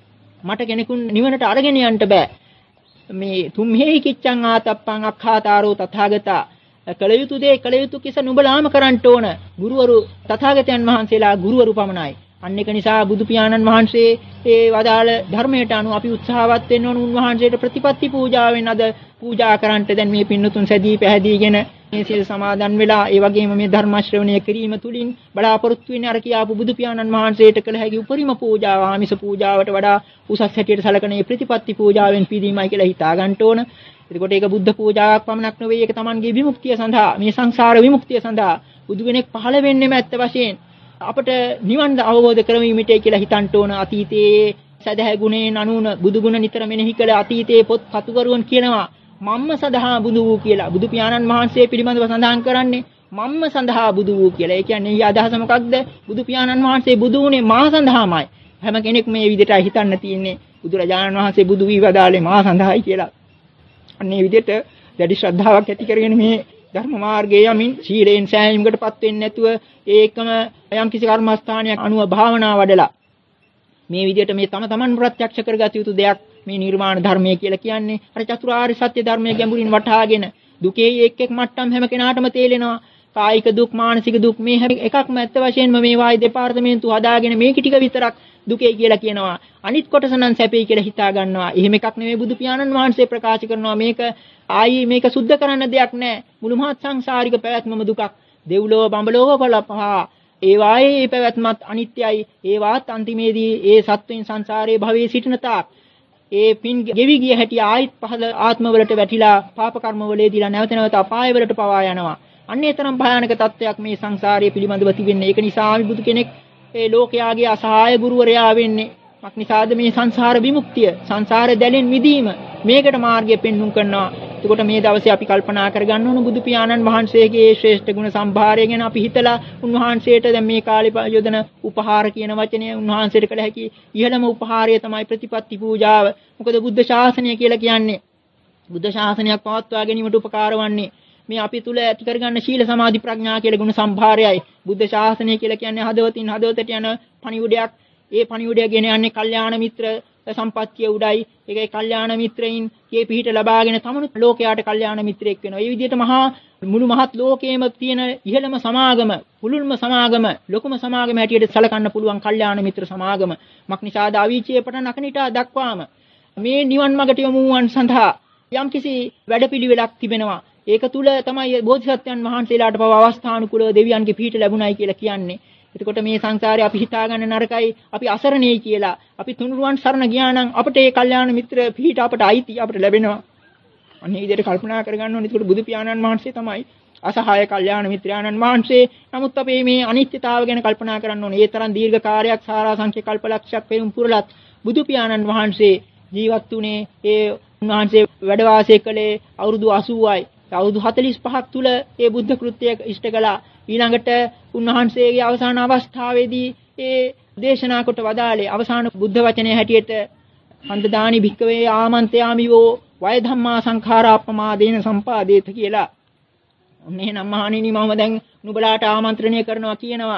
මට කෙනෙකුන් නිවනට අරගෙන යන්න බෑ. මේ තුම්හෙහි කිච්ඡං ආතප්පං අක්ඛාතාරෝ තථාගතා කළ යුතු දේ කළ යුතු කිස නුඹලාම කරන්න ඕන. ගුරුවරු තථාගතයන් වහන්සේලා ගුරුවරු පමණයි. අන්න ඒක නිසා බුදු පියාණන් වහන්සේ ඒ වදාළ ධර්මයට අනුව අපි උත්සාහවත් වෙන්න ඕන. උන්වහන්සේට ප්‍රතිපත්ති පූජාවෙන් අද පූජා කරන්නට දැන් මේ පින්නතුන් සැදී පැහැදීගෙන මේ සිල් සමාදන් වෙලා ඒ වගේම මේ ධර්ම ශ්‍රවණය කිරීම තුලින් බලාපොරොත්තු වෙන්නේ අර කියාපු බුදු පියාණන් වහන්සේට කළ හැකි උපරිම පූජාව ආමිස පූජාවට වඩා උසස් හැටියට සැලකන මේ ප්‍රතිපත්ති පූජාවෙන් පිරීමයි කියලා හිතා ගන්න ඕන. එතකොට ඒක බුද්ධ පූජාවක් පමණක් නෙවෙයි. ඒක Tamanගේ විමුක්තිය සඳහා, මේ සංසාර විමුක්තිය සඳහා බුදු කෙනෙක් පහළ වෙන්නේම ඇත්ත වශයෙන් අපට නිවන් අවබෝධ කරවීමටයි කියලා හිතන්න ඕන. අතීතයේ සදහැ ගුණයෙන් අනුන බුදු ගුණ නිතර මෙනෙහි කළ අතීතයේ පොත් කතුවරුන් කියනවා මම්ම සඳහා බුදු වූ කියලා. බුදු පියාණන් වහන්සේ පිළිබඳව සඳහන් කරන්නේ මම්ම සඳහා බුදු වූ කියලා. ඒ කියන්නේ ඊ අදහස මොකක්ද? බුදු පියාණන් වහන්සේ බුදු වුණේ මා සඳහාමයි. හැම කෙනෙක් මේ විදිහට හිතන්න තියෙන්නේ බුදුරජාණන් වහන්සේ බුදු වී වදාළේ මා සඳහායි කියලා. අන්නේ විදිහට දැඩි ශ්‍රද්ධාවක් ඇති කරගෙන මේ ධර්ම මාර්ගයේ යමින් සීලෙන් සෑහීමකටපත් වෙන්නේ නැතුව ඒකම යම් කිසි කර්මස්ථානයක් අනුව භාවනා වඩලා මේ විදිහට මේ තම තමන් ප්‍රත්‍යක්ෂ කරගත යුතු දෙයක් මේ නිර්වාණ ධර්මය කියලා කියන්නේ. අර චතුරාර්ය සත්‍ය ධර්මයේ ගැඹුරින් වටහාගෙන දුකේ එක් එක් මට්ටම් හැම කෙනාටම තේලෙනවා. කායික දුක්, මානසික දුක් මේ හැම එකක්ම ඇත්ත වශයෙන්ම මේ වායි දෙපාර්තමේන්තුව හදාගෙන මේක ටික විතරක් දුකයි කියලා කියනවා. අනිත් කොටස නම් සැපයි කියලා හිතා ගන්නවා. එහෙම එකක් නෙමෙයි බුදු පියාණන් වහන්සේ ප්‍රකාශ කරනවා. මේක ආයි මේක සුද්ධ කරන්න දෙයක් නැහැ. මුළු මහත් සංසාරික පැවැත්මම දුකක්. දෙව්ලොව බඹලොව පළපහා ඒ වායේ පැවැත්මත් අනිත්‍යයි. ඒ වාත් අන්තිමේදී ඒ සත්වෙන් සංසාරයේ භවයේ සිටින තාක් ඒ පින් ගෙවි ගිය හැටි ආයිත් පහළ ආත්මවලට වැටිලා පාප කර්ම වලදීලා නැවත නැවත අපාය වලට පවා යනවා. අන්නේ තරම් භයානක තත්ත්වයක් මේ සංසාරයේ පිළිබඳව තිබෙන්නේ. ඒක නිසා බුදු කෙනෙක් ඒ ලෝකයාගේ අසහාය ගුරුවරයා වෙන්නේ. මක් නිසාද මේ සංසාර විමුක්තිය, සංසාර දැලෙන් මිදීම මේකට මාර්ගය පෙන්වුම් කරනවා. එතකොට මේ දවසේ අපි කල්පනා කරගන්න ඕන බුදු පියාණන් වහන්සේගේ ශ්‍රේෂ්ඨ ගුණ සම්භාරය ගැන අපි හිතලා උන්වහන්සේට දැන් මේ කාලේ යොදන උපහාර කියන වචනය උන්වහන්සේට කළ හැකි ඉහළම උපහාරය තමයි ප්‍රතිපත්ති පූජාව. මොකද බුද්ධ ශාසනය කියලා කියන්නේ බුද්ධ ශාසනයක් පවත්වා ගැනීමට උපකාර වන්නේ මේ අපි තුල ඇති කරගන්න ශීල සමාධි ප්‍රඥා කියලා ගුණ සම්භාරයයි. බුද්ධ ශාසනය කියලා කියන්නේ හදවතින් හදවතට යන පණිවුඩයක්. ඒ පණිවුඩය ගෙන යන්නේ කල්යාණ මිත්‍ර සම්පත්තිය උඩයි. ඒකයි කල්යාණ මිත්‍රයින් කේ පිහිට ලබාගෙන තමනුත් ලෝකයාට කල්යාණ මිත්‍රයෙක් වෙනවා. මේ විදිහට මහා මුළු මහත් ලෝකයේම තියෙන ඉහළම සමාගම, පුළුල්ම සමාගම, ලොකුම සමාගම හැටියට සැලකන්න පුළුවන් කල්යාණ මිත්‍ර සමාගම. මක් නිසාද අවීචයේ පටන් අකනිටා දක්වාම මේ නිවන් මාර්ගට යොමු වූවන් සඳහා යම්කිසි වැඩපිළිවෙලක් තිබෙනවා. ඒක තුල තමයි බෝධිසත්වයන් වහන්සේලාට පව අවස්ථානුකූලව දෙවියන්ගේ පිහිට ලැබුණයි කියලා කියන්නේ. එතකොට මේ සංසාරේ අපි හිතාගන්න නරකයි අපි අසරණේයි කියලා. අපි තුනුරුවන් සරණ ගියා නම් අපිට ඒ කල්යාණ මිත්‍ර පිහිට අපට අයිති අපිට ලැබෙනවා. අනේ විදිහට කල්පනා කරගන්න ඕනේ. එතකොට බුදු පියාණන් වහන්සේ තමයි අසහාය කල්යාණ මිත්‍රාණන් වහන්සේ. නමුත් අපි මේ අනිත්‍යතාව ගැන කල්පනා කරන්න ඕනේ. ඒ තරම් දීර්ඝ කාර්යයක් සාරාංශක කල්පලක්ෂයක් පෙරම් පුරලත් බුදු පියාණන් වහන්සේ ජීවත් වුණේ ඒ උන්වහන්සේ වැඩ වාසය කළේ අවුරුදු අසූවයි. අවුරුදු හතළිස් පහක් තුල ඒ බුද්ධ කෘත්‍යය ඉෂ්ට කළා. ඊළඟට උන්වහන්සේගේ අවසාන අවස්ථාවේදී ඒ දේශනා කොට වදාළේ අවසාන බුද්ධ වචනය හැටියට අන්දදානි භික්කවේ ආමන්ත්‍යාමිවෝ වය ධම්මා සංඛාරා අප්පමාදේන සම්පාදේත කියලා. ඔන්නේ නම් මහණෙනි මම දැන් නුඹලාට ආමන්ත්‍රණය කරනවා කියනවා.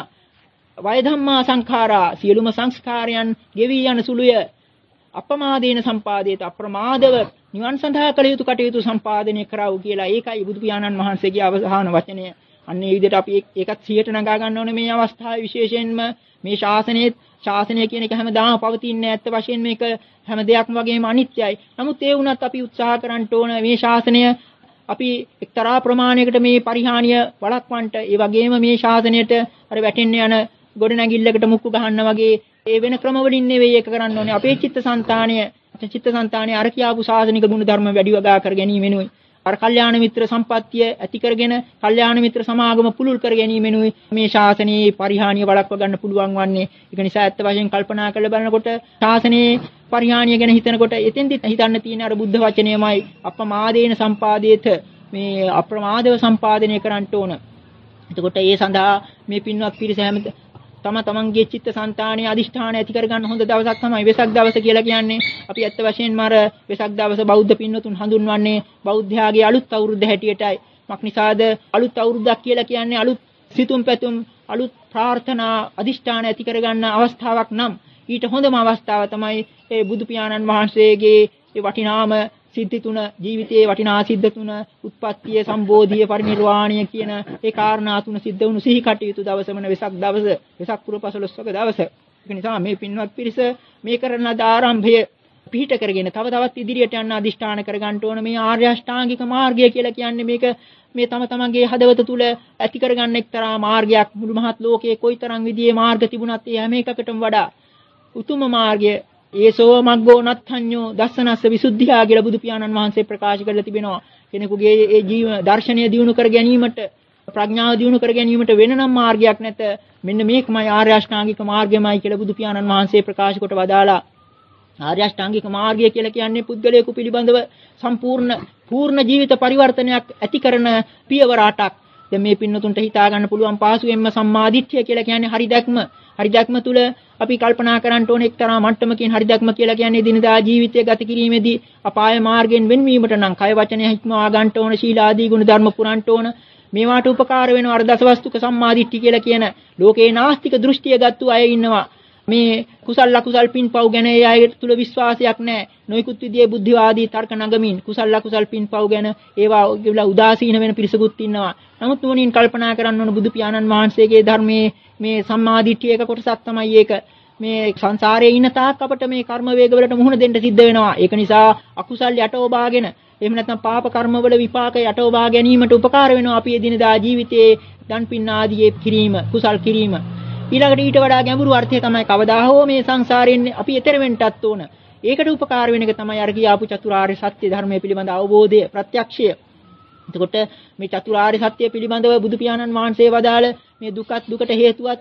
වය ධම්මා සංඛාරා සියලුම සංස්කාරයන් ගෙවි යන සුළුය. අප්පමාදේන සම්පාදේත අප්‍රමාදව නිවන් සඳහා කළ යුතු කටයුතු සම්පාදනය කරව කියලා. ඒකයි බුදු පියාණන් වහන්සේගේ අවසාන වචනය. අන්නේ විදිහට අපි ඒකත් සියයට නගා ගන්න ඕනේ මේ අවස්ථාවේ විශේෂයෙන්ම මේ ශාසනයේ ශාසනය කියන එක හැමදාම පවතින්නේ ඇත්ත වශයෙන් මේක හැම දෙයක්ම වගේම අනිත්‍යයි. නමුත් ඒ වුණත් අපි උත්සාහ කරන්න ඕන මේ ශාසනය අපි එක්තරා ප්‍රමාණයකට මේ පරිහානිය වළක්වන්නට ඒ වගේම මේ ශාසනයට අර වැටෙන්න යන ගොඩනැගිල්ලකට මුක්කු ගහන්න වගේ ඒ වෙන ක්‍රම වලින් නෙවෙයි ඒක කරන්න ඕනේ. අපේ චිත්තසංතානය චිත්තසංතානය අර කියාපු ශාසනික ගුණ ධර්ම වැඩි වගා කර ගැනීමෙනුයි. අර කල්යාණ මිත්‍ර සම්පත්තිය ඇති කරගෙන කල්යාණ මිත්‍ර සමාගම පුළුල් කර ගැනීමෙනුයි මේ ශාසනයේ පරිහානිය වළක්ව ගන්න පුළුවන් වන්නේ. ඒක නිසා ඇත්ත වශයෙන් කල්පනා කරලා බලනකොට ශාසනයේ පරිහානිය ගැන හිතනකොට එතෙන්දි හිතන්න තියෙන අර බුද්ධ වචනයමයි අප්‍රමාදේන සම්පාදේත මේ අප්‍රමාදව සම්පාදනය කරන්න ඕන. එතකොට ඒ සඳහා මේ පින්වත් පිරිස හැම තම තමන්ගේ චිත්ත සංතානයේ අදිෂ්ඨාන ඇති කරගන්න හොඳ දවසක් තමයි වෙසක් දවස කියලා කියන්නේ. අපි ඇත්ත වශයෙන්ම අර වෙසක් දවස බෞද්ධ පින්වතුන් හඳුන්වන්නේ බෞද්ධයාගේ අලුත් අවුරුද්ද හැටියටයි. මක් නිසාද අලුත් අවුරුද්දක් කියලා කියන්නේ අලුත් සිතුම් පැතුම් අලුත් ප්‍රාර්ථනා අදිෂ්ඨාන ඇති කරගන්න අවස්ථාවක් නම් ඊට හොඳම අවස්ථාව තමයි ඒ බුදු පියාණන් වහන්සේගේ ඒ වටිනාම සිද්ධි තුන ජීවිතයේ වටිනා සිද්ධ තුන උත්පත්තිය සම්බෝධිය පරිනිර්වාණය කියන ඒ කාරණා තුන සිද්ධ වුණු සිහි කටයුතු දවසමන වෙසක් දවස වෙසක් පුර පසළොස්වක දවස. ඒක නිසා මේ පින්වත් පිරිස මේ කරන ආරම්භය පිහිට කරගෙන තව තවත් ඉදිරියට යන්න අදිෂ්ඨාන කර ගන්න ඕන. මේ ආර්ය අෂ්ටාංගික මාර්ගය කියලා කියන්නේ මේක මේ තම තමන්ගේ හදවත තුල ඇති කරගන්න එක්තරා මාර්ගයක්. මුළු මහත් ලෝකයේ කොයිතරම් විදිහේ මාර්ග තිබුණත් ඒ හැම එකකටම වඩා උතුම් මාර්ගය ඒසෝ මග්ගෝ නත්ථඤ්ඤෝ දස්සනස්ස විසුද්ධියා කියලා බුදු පියාණන් වහන්සේ ප්‍රකාශ කරලා තිබෙනවා. කෙනෙකුගේ ඒ ජීව දර්ශනය දියුණු කර ගැනීමට ප්‍රඥාව දියුණු කර ගැනීමට වෙන නම් මාර්ගයක් නැත. මෙන්න මේකමයි ආර්ය අෂ්ටාංගික මාර්ගයමයි කියලා බුදු පියාණන් වහන්සේ ප්‍රකාශ කොට වදාලා. ආර්ය අෂ්ටාංගික මාර්ගය කියලා කියන්නේ පුද්ගලයෙකු පිළිබඳව සම්පූර්ණ පූර්ණ ජීවිත පරිවර්තනයක් ඇති කරන පියවර අටක්. දැන් මේ පින්නතුන්ට හිතා ගන්න පුළුවන් පහසුවෙන්ම සම්මාදිට්ඨිය කියලා කියන්නේ හරි දැක්ම. හරි දැක්ම තුල අපි කල්පනා කරන්න ඕනේ එක්තරා මට්ටමකින් හරි දැක්ම කියලා කියන්නේ දිනදා ජීවිතය ගත කිරීමේදී අපාය මාර්ගයෙන් වෙන්වීමට නම් කය වචනය හික්මවා ගන්න ඕන ශීලාදී ගුණ ධර්ම පුරන්න ඕන. මේවාට උපකාර වෙන අර දසවස්තුක සම්මාදිට්ඨිය කියලා කියන ලෝකේ නාස්තික දෘෂ්ටිය ගත්තු අය ඉන්නවා. මේ කුසල අකුසල් පින්පව් ගැන ඒ අය තුල විශ්වාසයක් නැහැ. නොයිකුත් විදියේ බුද්ධිවාදී තර්ක නගමින් කුසල අකුසල් පින්පව් ගැන ඒවා කියලා උදාසීන වෙන පිරිසකුත් ඉන්නවා. නමුත් නුවණින් කල්පනා කරන්න ඕන බුදු පියාණන් වහන්සේගේ ධර්මයේ මේ සම්මාදිට්ඨිය එක කොටසක් තමයි ඒක. මේ සංසාරයේ ඉන්න තාක් අපට මේ කර්ම වේග වලට මුහුණ දෙන්න සිද්ධ වෙනවා. ඒක නිසා අකුසල් යටෝබාගෙන එහෙම නැත්නම් පාප කර්ම වල විපාක යටෝබා ගැනීමට උපකාර වෙනවා අපි එදිනදා ජීවිතයේ දන් පින් ආදී කිරීම, කුසල් කිරීම. ඊළඟට ඊට වඩා ගැඹුරු අර්ථය තමයි කවදා හෝ මේ සංසාරයෙන් අපි එතර වෙන්නටත් ඕන. ඒකට උපකාර වෙන එක තමයි අර කියාපු චතුරාර්ය සත්‍ය ධර්මයේ පිළිබඳ අවබෝධය, ප්‍රත්‍යක්ෂය. එතකොට මේ චතුරාර්ය සත්‍ය පිළිබඳව බුදු පියාණන් වහන්සේ වදාළ මේ දුකත් දුකට හේතුවත්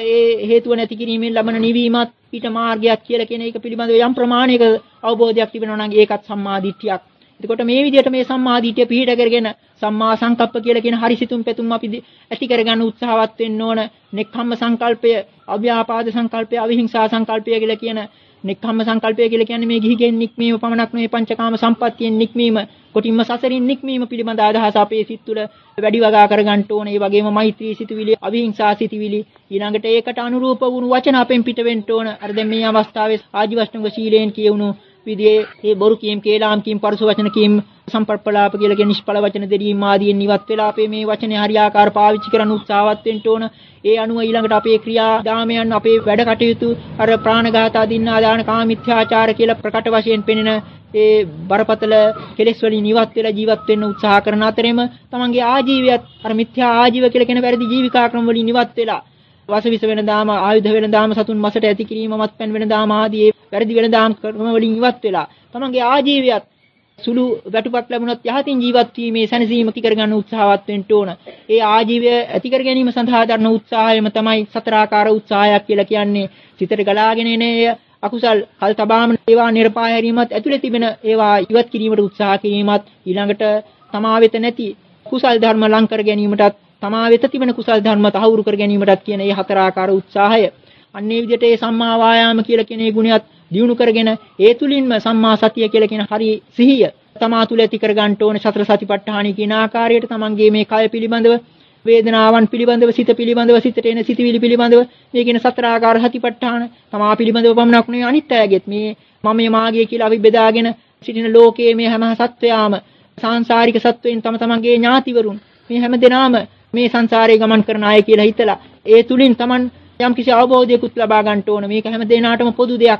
ඒ හේතුව නැති කිරීමෙන් ලබන නිවීමත් පිට මාර්ගයක් කියලා කියන එක පිළිබඳව යම් ප්‍රමාණයක අවබෝධයක් තිබෙනවා නම් ඒකත් සම්මා දිට්ඨියක්. එතකොට මේ විදිහට මේ සම්මා දිට්ඨිය පිළිහිට කරගෙන සම්මා සංකප්ප කියලා කියන හරිසිතුම් පෙතුම් අපි ඇති කරගන්න උත්සාහවත් වෙන්න ඕන. නෙක්ඛම්ම සංකල්පය, අව්‍යාපාද සංකල්පය, අවිහිංසා සංකල්පය කියලා කියන නෙක්ඛම්ම සංකල්පය කියලා කියන්නේ මේ ගිහිගෙන් නික්මීම පමණක් නෙවෙයි පංචකාම සම්පත්තියෙන් නික්මීම, කොටින්ම සසරින් නික්මීම පිළිබඳ අදහස අපේ සිත් තුළ වැඩි වගා කරගන්න ඕන. ඒ වගේම මෛත්‍රී සිතුවිලි, අවිහිංසා සිතුවිලි, ඊළඟට ඒකට අනුරූප වුණු වචන අපෙන් පිට වෙන්න ඕන. අර දැන් මේ අවස්ථාවේ ආජීවශ්‍රංග සීලයෙන් කියවුණු විදිහේ මේ බොරු කීම්, කේලාම් කීම්, පරුස වචන කීම්, සම්පර්පලාප කියලා කියන නිෂ්ඵල වචන දෙරීම ආදීන් ඉවත් වෙලා අපේ මේ වචනේ හරියාකාර පාවිච්චි කරන්න උත්සාහවත් වෙන්න ඕන. ඒ අනුව ඊළඟට අපේ ක්‍රියා දාමයන්, අපේ වැඩ කටයුතු අර ප්‍රාණඝාත, අදින්නා දාන, කාමීත්‍යාචාර කියලා ප්‍රකට වශයෙන් පෙනෙන ඒ බරපතල කෙලෙස් වලින් ඉවත් වෙලා ජීවත් වෙන්න උත්සාහ කරන අතරෙම තමන්ගේ ආජීවයත් අර මිත්‍යා ආජීව කියලා කියන වැරදි ජීවිකා ක්‍රම වලින් ඉවත් වෙලා වසවිස වෙන දාම, ආයුධ වෙන දාම, සතුන් මසට ඇති කිරීම, මත්පැන් වෙන දාම ආදී වැරදි වෙන දාම ක්‍රම වලින් ඉවත් වෙලා තමන්ගේ ආජීවයත් සුළු වැටුපක් ලැබුණත් යහතින් ජීවත් වීමේ සැනසීම ඇති කරගන්න උත්සාහවත් වෙන්න ඕන. ඒ ආජීවය ඇති කර ගැනීම සඳහා දරන උත්සාහයම තමයි සතරාකාර උත්සාහයක් කියලා කියන්නේ. සිතට ගලාගෙන එන අකුසල් කල් තබාම ඒවා නිර්පාය හැරීමත් ඇතුලේ තිබෙන ඒවා ඉවත් කිරීමට උත්සාහ කිරීමත් ඊළඟට තමා වෙත නැති කුසල් ධර්ම ලං කර ගැනීමටත් තමා වෙත තිබෙන කුසල් ධර්ම තහවුරු කර ගැනීමටත් කියන මේ හතරාකාර උත්සාහය. අන්නේ විදිහට මේ සම්මා වායාම කියලා කියන මේ ගුණයත් දියුණු කරගෙන ඒ තුලින්ම සම්මා සතිය කියලා කියන හරි සිහිය තමා තුළ ඇති කර ගන්න ඕනේ. සතර සතිපට්ඨාන කියන ආකාරයට තමන්ගේ මේ කය පිළිබඳව, වේදනාවන් පිළිබඳව, සිත පිළිබඳව, සිතට එන සිතිවිලි පිළිබඳව මේ කියන සතර ආකාර සතිපට්ඨාන තමා පිළිබඳව පමණක් නෙවෙයි අනිත් අයගෙත් මේ මම මාගේ කියලා අපි බෙදාගෙන සිටින ලෝකයේ මේ හැම සත්වයාම සාංශාරික සත්වයන් තම තමන්ගේ ඥාතිවරුන් මේ හැම දෙනාම මේ සංසාරේ ගමන් කරන අය කියලා හිතලා ඒ තුලින් තමන් යම් කිසි අවබෝධයකුත් ලබා ගන්න ඕන. මේක හැම දෙනාටම පොදු දෙයක්.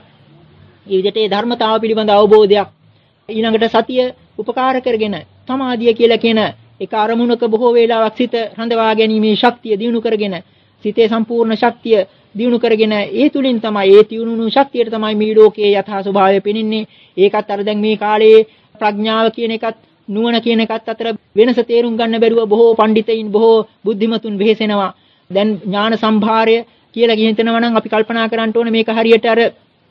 මේ විදිහට ඒ ධර්මතාව පිළිබඳ අවබෝධයක් ඊළඟට සතිය උපකාර කරගෙන සමාධිය කියලා කියන ඒක අරමුණක බොහෝ වේලාවක් සිත රඳවා ගැනීමේ ශක්තිය දිනු කරගෙන සිතේ සම්පූර්ණ ශක්තිය දිනු කරගෙන ඒ තුලින් තමයි ඒ තියුණු ශක්තියට තමයි මේ ලෝකයේ යථා ස්වභාවය පෙනෙන්නේ. ඒකත් අර දැන් මේ කාලේ ප්‍රඥාව කියන එකත් නුවණ කියන එකත් අතර වෙනස තේරුම් ගන්න බැරුව බොහෝ පඬිතයින් බොහෝ බුද්ධිමතුන් වෙහෙසෙනවා. දැන් ඥාන සම්භාරය කියලා කියනවා නම් අපි කල්පනා කරන්න ඕනේ මේක හරියට අර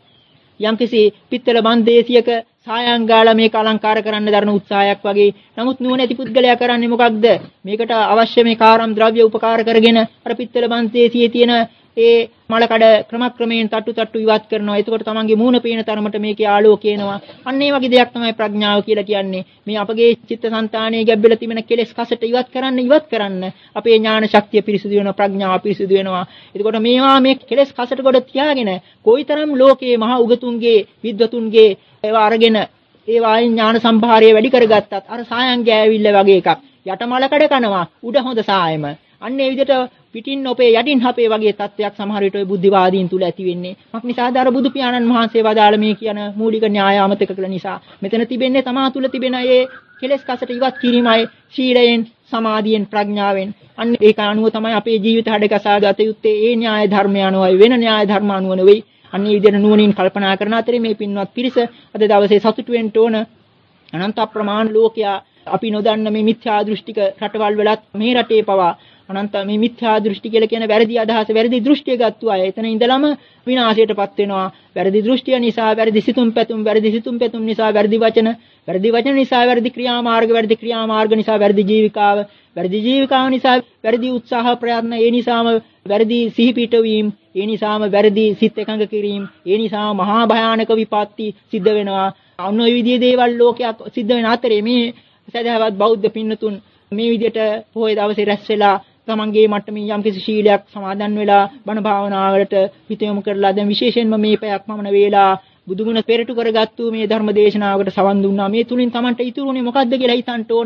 යම්කිසි පිත්තල බන්දේසියක සායම් ගාලා මේක අලංකාර කරන්න දරන උත්සාහයක් වගේ. නමුත් නුවණැති පුද්ගලයා කරන්නේ මොකක්ද? මේකට අවශ්‍ය මේ කාරම් ද්‍රව්‍ය උපකාර කරගෙන අර පිත්තල බන්දේසියේ තියෙන ඒ මල කඩ ක්‍රමක්‍රමයෙන් තට්ටු තට්ටු ඉවත් කරනවා. එතකොට තමන්ගේ මූණ පේන තරමට මේකේ ආලෝකය එනවා. අන්න ඒ වගේ දෙයක් තමයි ප්‍රඥාව කියලා කියන්නේ. මේ අපගේ චිත්තසංතානයේ ගැඹෙලා තිබෙන කෙලෙස් කසට ඉවත් කරන්න ඉවත් කරන්න අපේ ඥාන ශක්තිය පිරිසිදු වෙනවා, ප්‍රඥාව පිරිසිදු වෙනවා. එතකොට මේවා මේ කෙලෙස් කසට කොට තියාගෙන කොයිතරම් ලෝකයේ මහා උගතුන්ගේ විද්වතුන්ගේ ඒවා අරගෙන ඒවා ඥාන සම්භාරය වැඩි කරගත්තත් අර සායම් ගෑවිල්ල වගේ එකක්. යටමල කඩ කනවා, උඩ හොඳ සායම. අන්න ඒ විදිහට පිටින් ඔපේ යටින් හපේ වගේ තත්වයක් සමහර විට ඔය බුද්ධිවාදීන් තුල ඇති වෙන්නේ. මක් නිසාද අර බුදු පියාණන් වහන්සේ වදාළ මේ කියන මූලික න්‍යාය අමතක කළ නිසා. මෙතන තිබෙන්නේ තමා තුල තිබෙන මේ කෙලෙස් කසට ඉවත් කිරීමයි සීලයෙන්, සමාධියෙන්, ප්‍රඥාවෙන්. අන්න ඒක අනුව තමයි අපේ ජීවිත හැඩගසා ගත යුත්තේ. ඒ න්‍යාය ධර්මය අනුවයි, වෙන න්‍යාය ධර්ම අනුව නෙවෙයි. අන්න ඒ විදිහට නුවණින් කල්පනා කරන අතරේ මේ පින්වත් පිරිස අද දවසේ සතුටු වෙන්න ඕන. අනන්ත අප්‍රමාණ ලෝකයා අපි නොදන්න මේ මිත්‍යා දෘෂ්ටික රටවල් වලත් මේ රටේ පවා අනන්ත මේ මිත්‍යා දෘෂ්ටි කියලා කියන වැරදි අදහස, වැරදි දෘෂ්ටිය ගත්තු අය එතන ඉඳලම විනාශයටපත් වෙනවා. වැරදි දෘෂ්ටිය නිසා, වැරදි සිතුම් පැතුම්, වැරදි සිතුම් පැතුම් නිසා වැරදි වචන, වැරදි වචන නිසා වැරදි ක්‍රියාමාර්ග, වැරදි ක්‍රියාමාර්ග නිසා වැරදි ජීවිකාව, වැරදි ජීවිකාව නිසා වැරදි උත්සාහ ප්‍රයත්න, ඒ නිසාම වැරදි සිහිපීඨ වීම, ඒ නිසාම වැරදි සිත් එකඟ කිරීම, ඒ නිසාම මහා භයානක විපත්ති සිද්ධ වෙනවා. අන්න ඔය විදිහේ දේවල් ලෝකයක් සිද්ධ වෙන අතරේ මේ සදහවත් බෞද්ධ පින්නතුන් මේ විදිහට පොහොය දවසේ රැස් වෙලා තමන්ගේ මට්ටමින් යම්කිසි ශීලයක් සමාදන් වෙලා බණ භාවනාවලට හිත යොමු කරලා දැන් විශේෂයෙන්ම මේ පැයක් පමණ වේලා බුදුගුණ පෙරටු කරගත්තු මේ ධර්ම දේශනාවකට සවන් දුන්නා. මේ තුලින් තමන්ට ඉතුරුනේ මොකද්ද කියලා හිතන්න ඕන.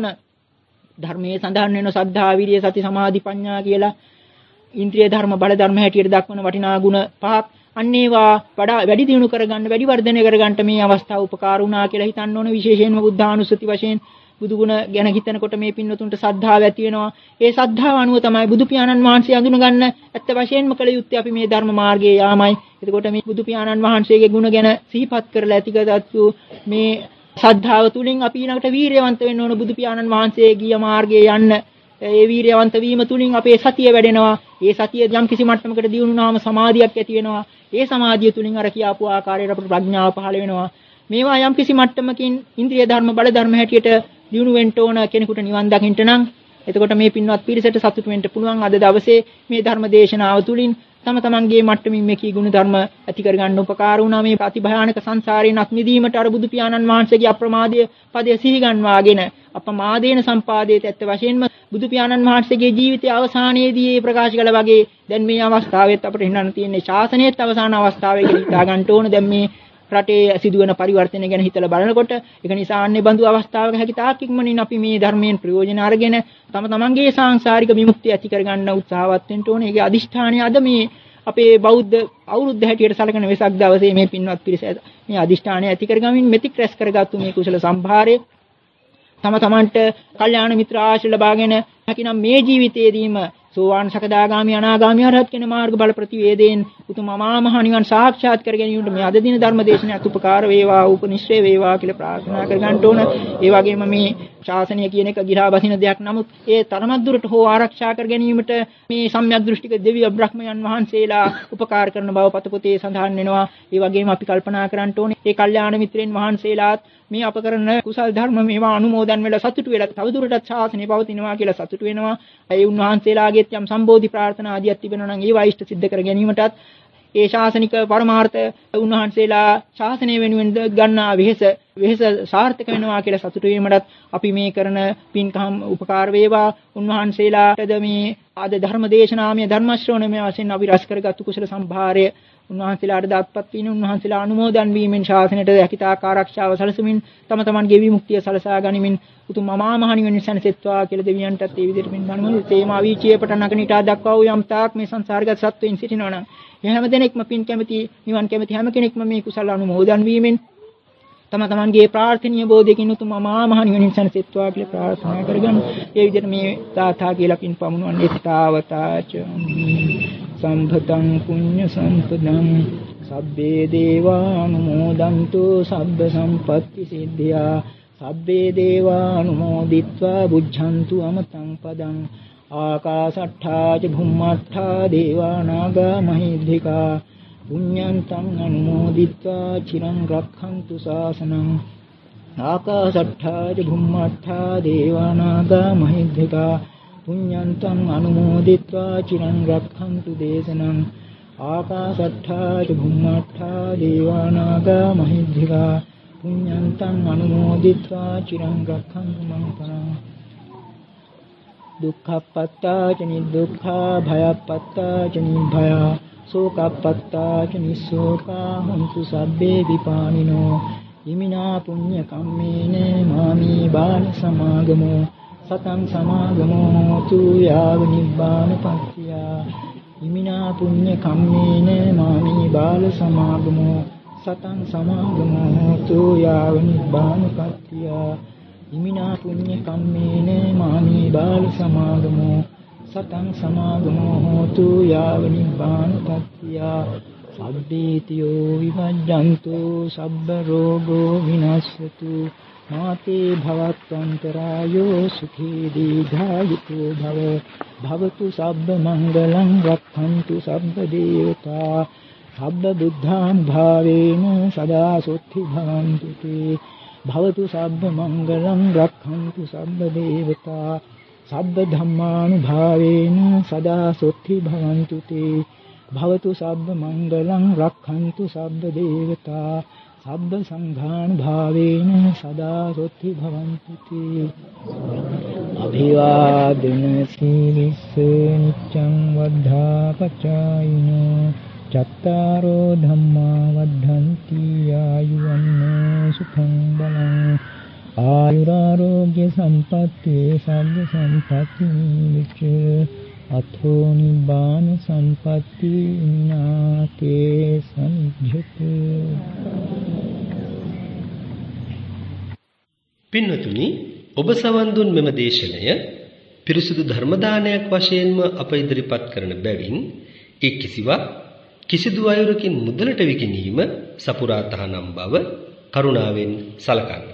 ධර්මයේ සඳහන් වෙන සද්ධා, විරිය, සති, සමාධි, ප්‍රඥා කියලා ඉන්ද්‍රිය ධර්ම, බල ධර්ම හැටියට දක්වන වටිනා ගුණ පහක්. අන්න ඒවා වඩා වැඩි දියුණු කරගන්න වැඩි වර්ධනය කරගන්න මේ අවස්ථාව උපකාර වුණා කියලා හිතන්න ඕන. විශේෂයෙන්ම බුද්ධානුස්සති වශයෙන් බුදු ගුණ ගැන හිතනකොට මේ පින්වතුන්ට සද්ධාව ඇති වෙනවා. ඒ සද්ධාව අනුව තමයි බුදු පියාණන් වහන්සේ අඳුනගන්න ඇත්ත වශයෙන්ම කළ යුත්තේ අපි මේ ධර්ම මාර්ගයේ යාමයි. එතකොට මේ බුදු පියාණන් වහන්සේගේ ගුණ ගැන සිහිපත් කරලා ඇතිගත්තු මේ සද්ධාව තුලින් අපි ඊළඟට වීරියවන්ත වෙන්න ඕන බුදු පියාණන් වහන්සේ ගිය මාර්ගයේ යන්න. ඒ වීරියවන්ත වීම තුලින් අපේ සතිය වැඩෙනවා. ඒ සතිය යම් කිසි මට්ටමකට දියුණුනාම සමාධියක් ඇති වෙනවා. ඒ සමාධිය තුලින් අර කියාපු ආකාරයට අපට ප්‍රඥාව පහළ වෙනවා. මේවා යම් කිසි මට්ටමකින් ඉන්ද්‍රිය ධර්ම බල ධර්ම හැටියට දියුණු වෙන්න ඕන කෙනෙකුට නිවන් දකින්න නම් එතකොට මේ පින්වත් පිරිසට සතුටු වෙන්න පුළුවන් අද දවසේ මේ ධර්ම දේශනාව තුලින් තම තමන්ගේ මට්ටමින් මේකී ගුණ ධර්ම ඇති කරගන්න උපකාර වුණා. මේ ප්‍රතිභයානක සංසාරයෙන් අත් මිදීමට අර බුදු පියාණන් වහන්සේගේ අප්‍රමාදීය පදයේ සිහි ගන්වාගෙන අපමාදේන සම්පාදේත ඇත්ත වශයෙන්ම බුදු පියාණන් වහන්සේගේ ජීවිතයේ අවසානයේදී මේ ප්‍රකාශ කළ වගේ දැන් මේ අවස්ථාවෙත් අපිට හිතන්න තියෙන්නේ ශාසනයේත් අවසාන අවස්ථාවේ කියලා හිතා ගන්න ඕන. දැන් මේ රටේ සිදුවන පරිවර්තන ගැන හිතලා බලනකොට ඒක නිසා අන්නේ බඳු අවස්ථාවක හැකි තාක් ඉක්මනින් අපි මේ ධර්මයෙන් ප්‍රයෝජන අරගෙන තම තමන්ගේ සාංශාරික විමුක්තිය ඇති කරගන්න උත්සාහවත් වෙන්න ඕනේ. ඒකේ අදිෂ්ඨානය අද මේ අපේ බෞද්ධ අවුරුද්ද හැටියට සැලකෙන වෙසක් දවසේ මේ පින්වත් පිරිස මේ අදිෂ්ඨානය ඇති කරගමින් මෙතික් රැස් කරගත්තු මේ කුසල සම්භාරය තම තමන්ට කල්යාණ මිත්‍ර ආශ්‍රය ලබාගෙන හැකිනම් මේ ජීවිතයේදීම සෝවාන් සකදාගාමි අනාගාමි අරහත් කියන මාර්ග බල ප්‍රතිවේදයෙන් උතුම් අමා මහ නිවන් සාක්ෂාත් කර ගැනීමට මේ අද දින ධර්ම දේශනාවත් උපකාර වේවා උපනිශ්‍රේ වේවා කියලා ප්‍රාර්ථනා කර ගන්න ඕන. ඒ වගේම මේ ශාසනය කියන එක ගිරා බසින දෙයක්. නමුත් ඒ තරමක් දුරට හෝ ආරක්ෂා කර ගැනීමට මේ සම්‍යක් දෘෂ්ටික දෙවිය බ්‍රහ්මයන් වහන්සේලා උපකාර කරන බව පතපොතේ සඳහන් වෙනවා. ඒ වගේම අපි කල්පනා කරන්න ඕනේ මේ කල්යාණ මිත්‍රයන් වහන්සේලාත් මේ අප කරන කුසල් ධර්ම මේවා අනුමෝදන් වෙලා සතුටු වෙලා තවදුරටත් ශාසනය පවතිනවා කියලා සතුටු වෙනවා. ඒ උන්වහන්සේලාගේත් යම් සම්බෝධි ප්‍රාර්ථනා ආදියක් තිබෙනවා නම් ඒවා ඉෂ්ට සිද්ධ කර ගැනීමටත් ඒ ශාසනික පරමාර්ථ උන්වහන්සේලා ශාසනය වෙනුවෙන් ගන්නා වෙහෙස වෙහෙස සාර්ථක වෙනවා කියලා සතුටු වීමටත් අපි මේ කරන පින්කම් උපකාර වේවා. උන්වහන්සේලාටද මේ ආද ධර්ම දේශනාමය ධර්ම ශ්‍රවණමය වශයෙන් අපි රස කරගත්තු කුසල සම්භාරය උන්වහන්සේලාට දාත්පත් වීම උන්වහන්සේලා අනුමෝදන් වීමෙන් ශාසනයට යකිතාක ආරක්ෂාව සැලසෙමින් තම තමන්ගේ විමුක්තිය සලසා ගනිමින් උතුම් අමා මහ නිවන සැනසෙත්වා කියලා දෙවියන්ටත් ඒ විදිහට පින් ගන්නවා. තේම අවීචියේ පටන් අගනිටා දක්වා වූ යම් තාක් මේ සංසාරගත සත්වයින් සිටිනවා නම් ඒ හැම දෙනෙක්ම පින් කැමති නිවන් කැමති හැම කෙනෙක්ම මේ කුසල අනුමෝදන් වීමෙන් තම තමන්ගේ ප්‍රාර්ථනීය බෝධියකින් උතුම් අමා මහ නිවනින් සැනසෙත්වා කියලා ප්‍රාර්ථනා කරගන්න. ඒ විදිහට මේ තාතා කියලා පින් පමුණුවන්නේ තාවතාච සම්පතං පුඤ්ඤ සම්පදං සබ්බේ දේවානුමෝදන්තු සබ්බ සම්පත්ති සිද්ධියා සබ්බේ දේවානුමෝදිත්වා බුද්ධන්තු අමතං පදං ආකාශට්ඨා ච භුම්මට්ඨා දේවානාගා මහිද්దికා පුඤ්ඤන්තං අනුමෝදිත්වා චිරං රක්ඛන්තු ශාසනං ආකාශට්ඨා ච භුම්මට්ඨා දේවානාගා මහිද්దికා පුඤ්ඤන්තං අනුමෝදිත්වා චිරං රක්ඛන්තු දේශනං ආකාශට්ඨා ච භුම්මට්ඨා දේවානාගා මහිද්దికා පුඤ්ඤන්තං අනුමෝදිත්වා චිරං රක්ඛන්තු මං පරං දුක්ඛප්පත්තා ච නිදුක්ඛා භයප්පත්තා ච නිභයා සෝකප්පත්තා ච නිස්සෝකා හොන්තු සබ්බේ විපානිනෝ ඉමිනා පුඤ්ඤ කම්මේන මාමී බාල සමාගමෝ සතං සමාගමෝ හෝතු යාව නිබ්බානපත්තියා ඉමිනා පුඤ්ඤ කම්මේන මාමී බාල සමාගමෝ සතං සමාගමෝ හෝතු යාව නිබ්බානපත්තියා ඉමිනා පුඤ්ඤ කම්මේන මාමී බාල සමාගමෝ සතං සමාගමෝ හෝතු යාව නිබ්බානපත්තියා සබ්බීතියෝ විවජ්ජන්තු සබ්බ රෝගෝ විනස්සතු මාතේ භවත්වන්තරායෝ සුඛී දීඝායුකෝ භව භවතු සබ්බ මංගලං රක්ඛන්තු සබ්බ දේවතා සබ්බ බුද්ධාන් භාවේන සදා සොත්ති භවන්තු තේ භවතු සබ්බ මංගලං රක්ඛන්තු සබ්බ දේවතා සබ්බ ධම්මානුභාවේන සදා සොත්ති භවන්තු තේ භවතු සබ්බ මංගලං රක්ඛන්තු සබ්බ දේවතා සබ්බ සංඝානුභාවේන සදා සොත්ති භවන්තු තේ අභිවාදන සීලිස්ස නිච්ඡං වද්ධාපචායිනෝ චත්තාරෝ ධම්මා වද්ධන්ති ආයුවන්නෝ සුඛං බලං ආයුරාෝග්‍ය සම්පatti සබ්බ සම්පatti විච්ඡ අතෝ නිබ්බාන සම්පatti විනාතේ සම්ජ්ජති. පින්වතුනි, ඔබ සවන් දුන් මෙම දේශනය පිරිසුදු ධර්ම දානයක් වශයෙන්ම අප ඉදිරිපත් කරන බැවින් ඒ කිසිවක් කිසිදු අයුරකින් මුදලට විකිණීම සපුරා තහනම් බව කරුණාවෙන් සලකන්න.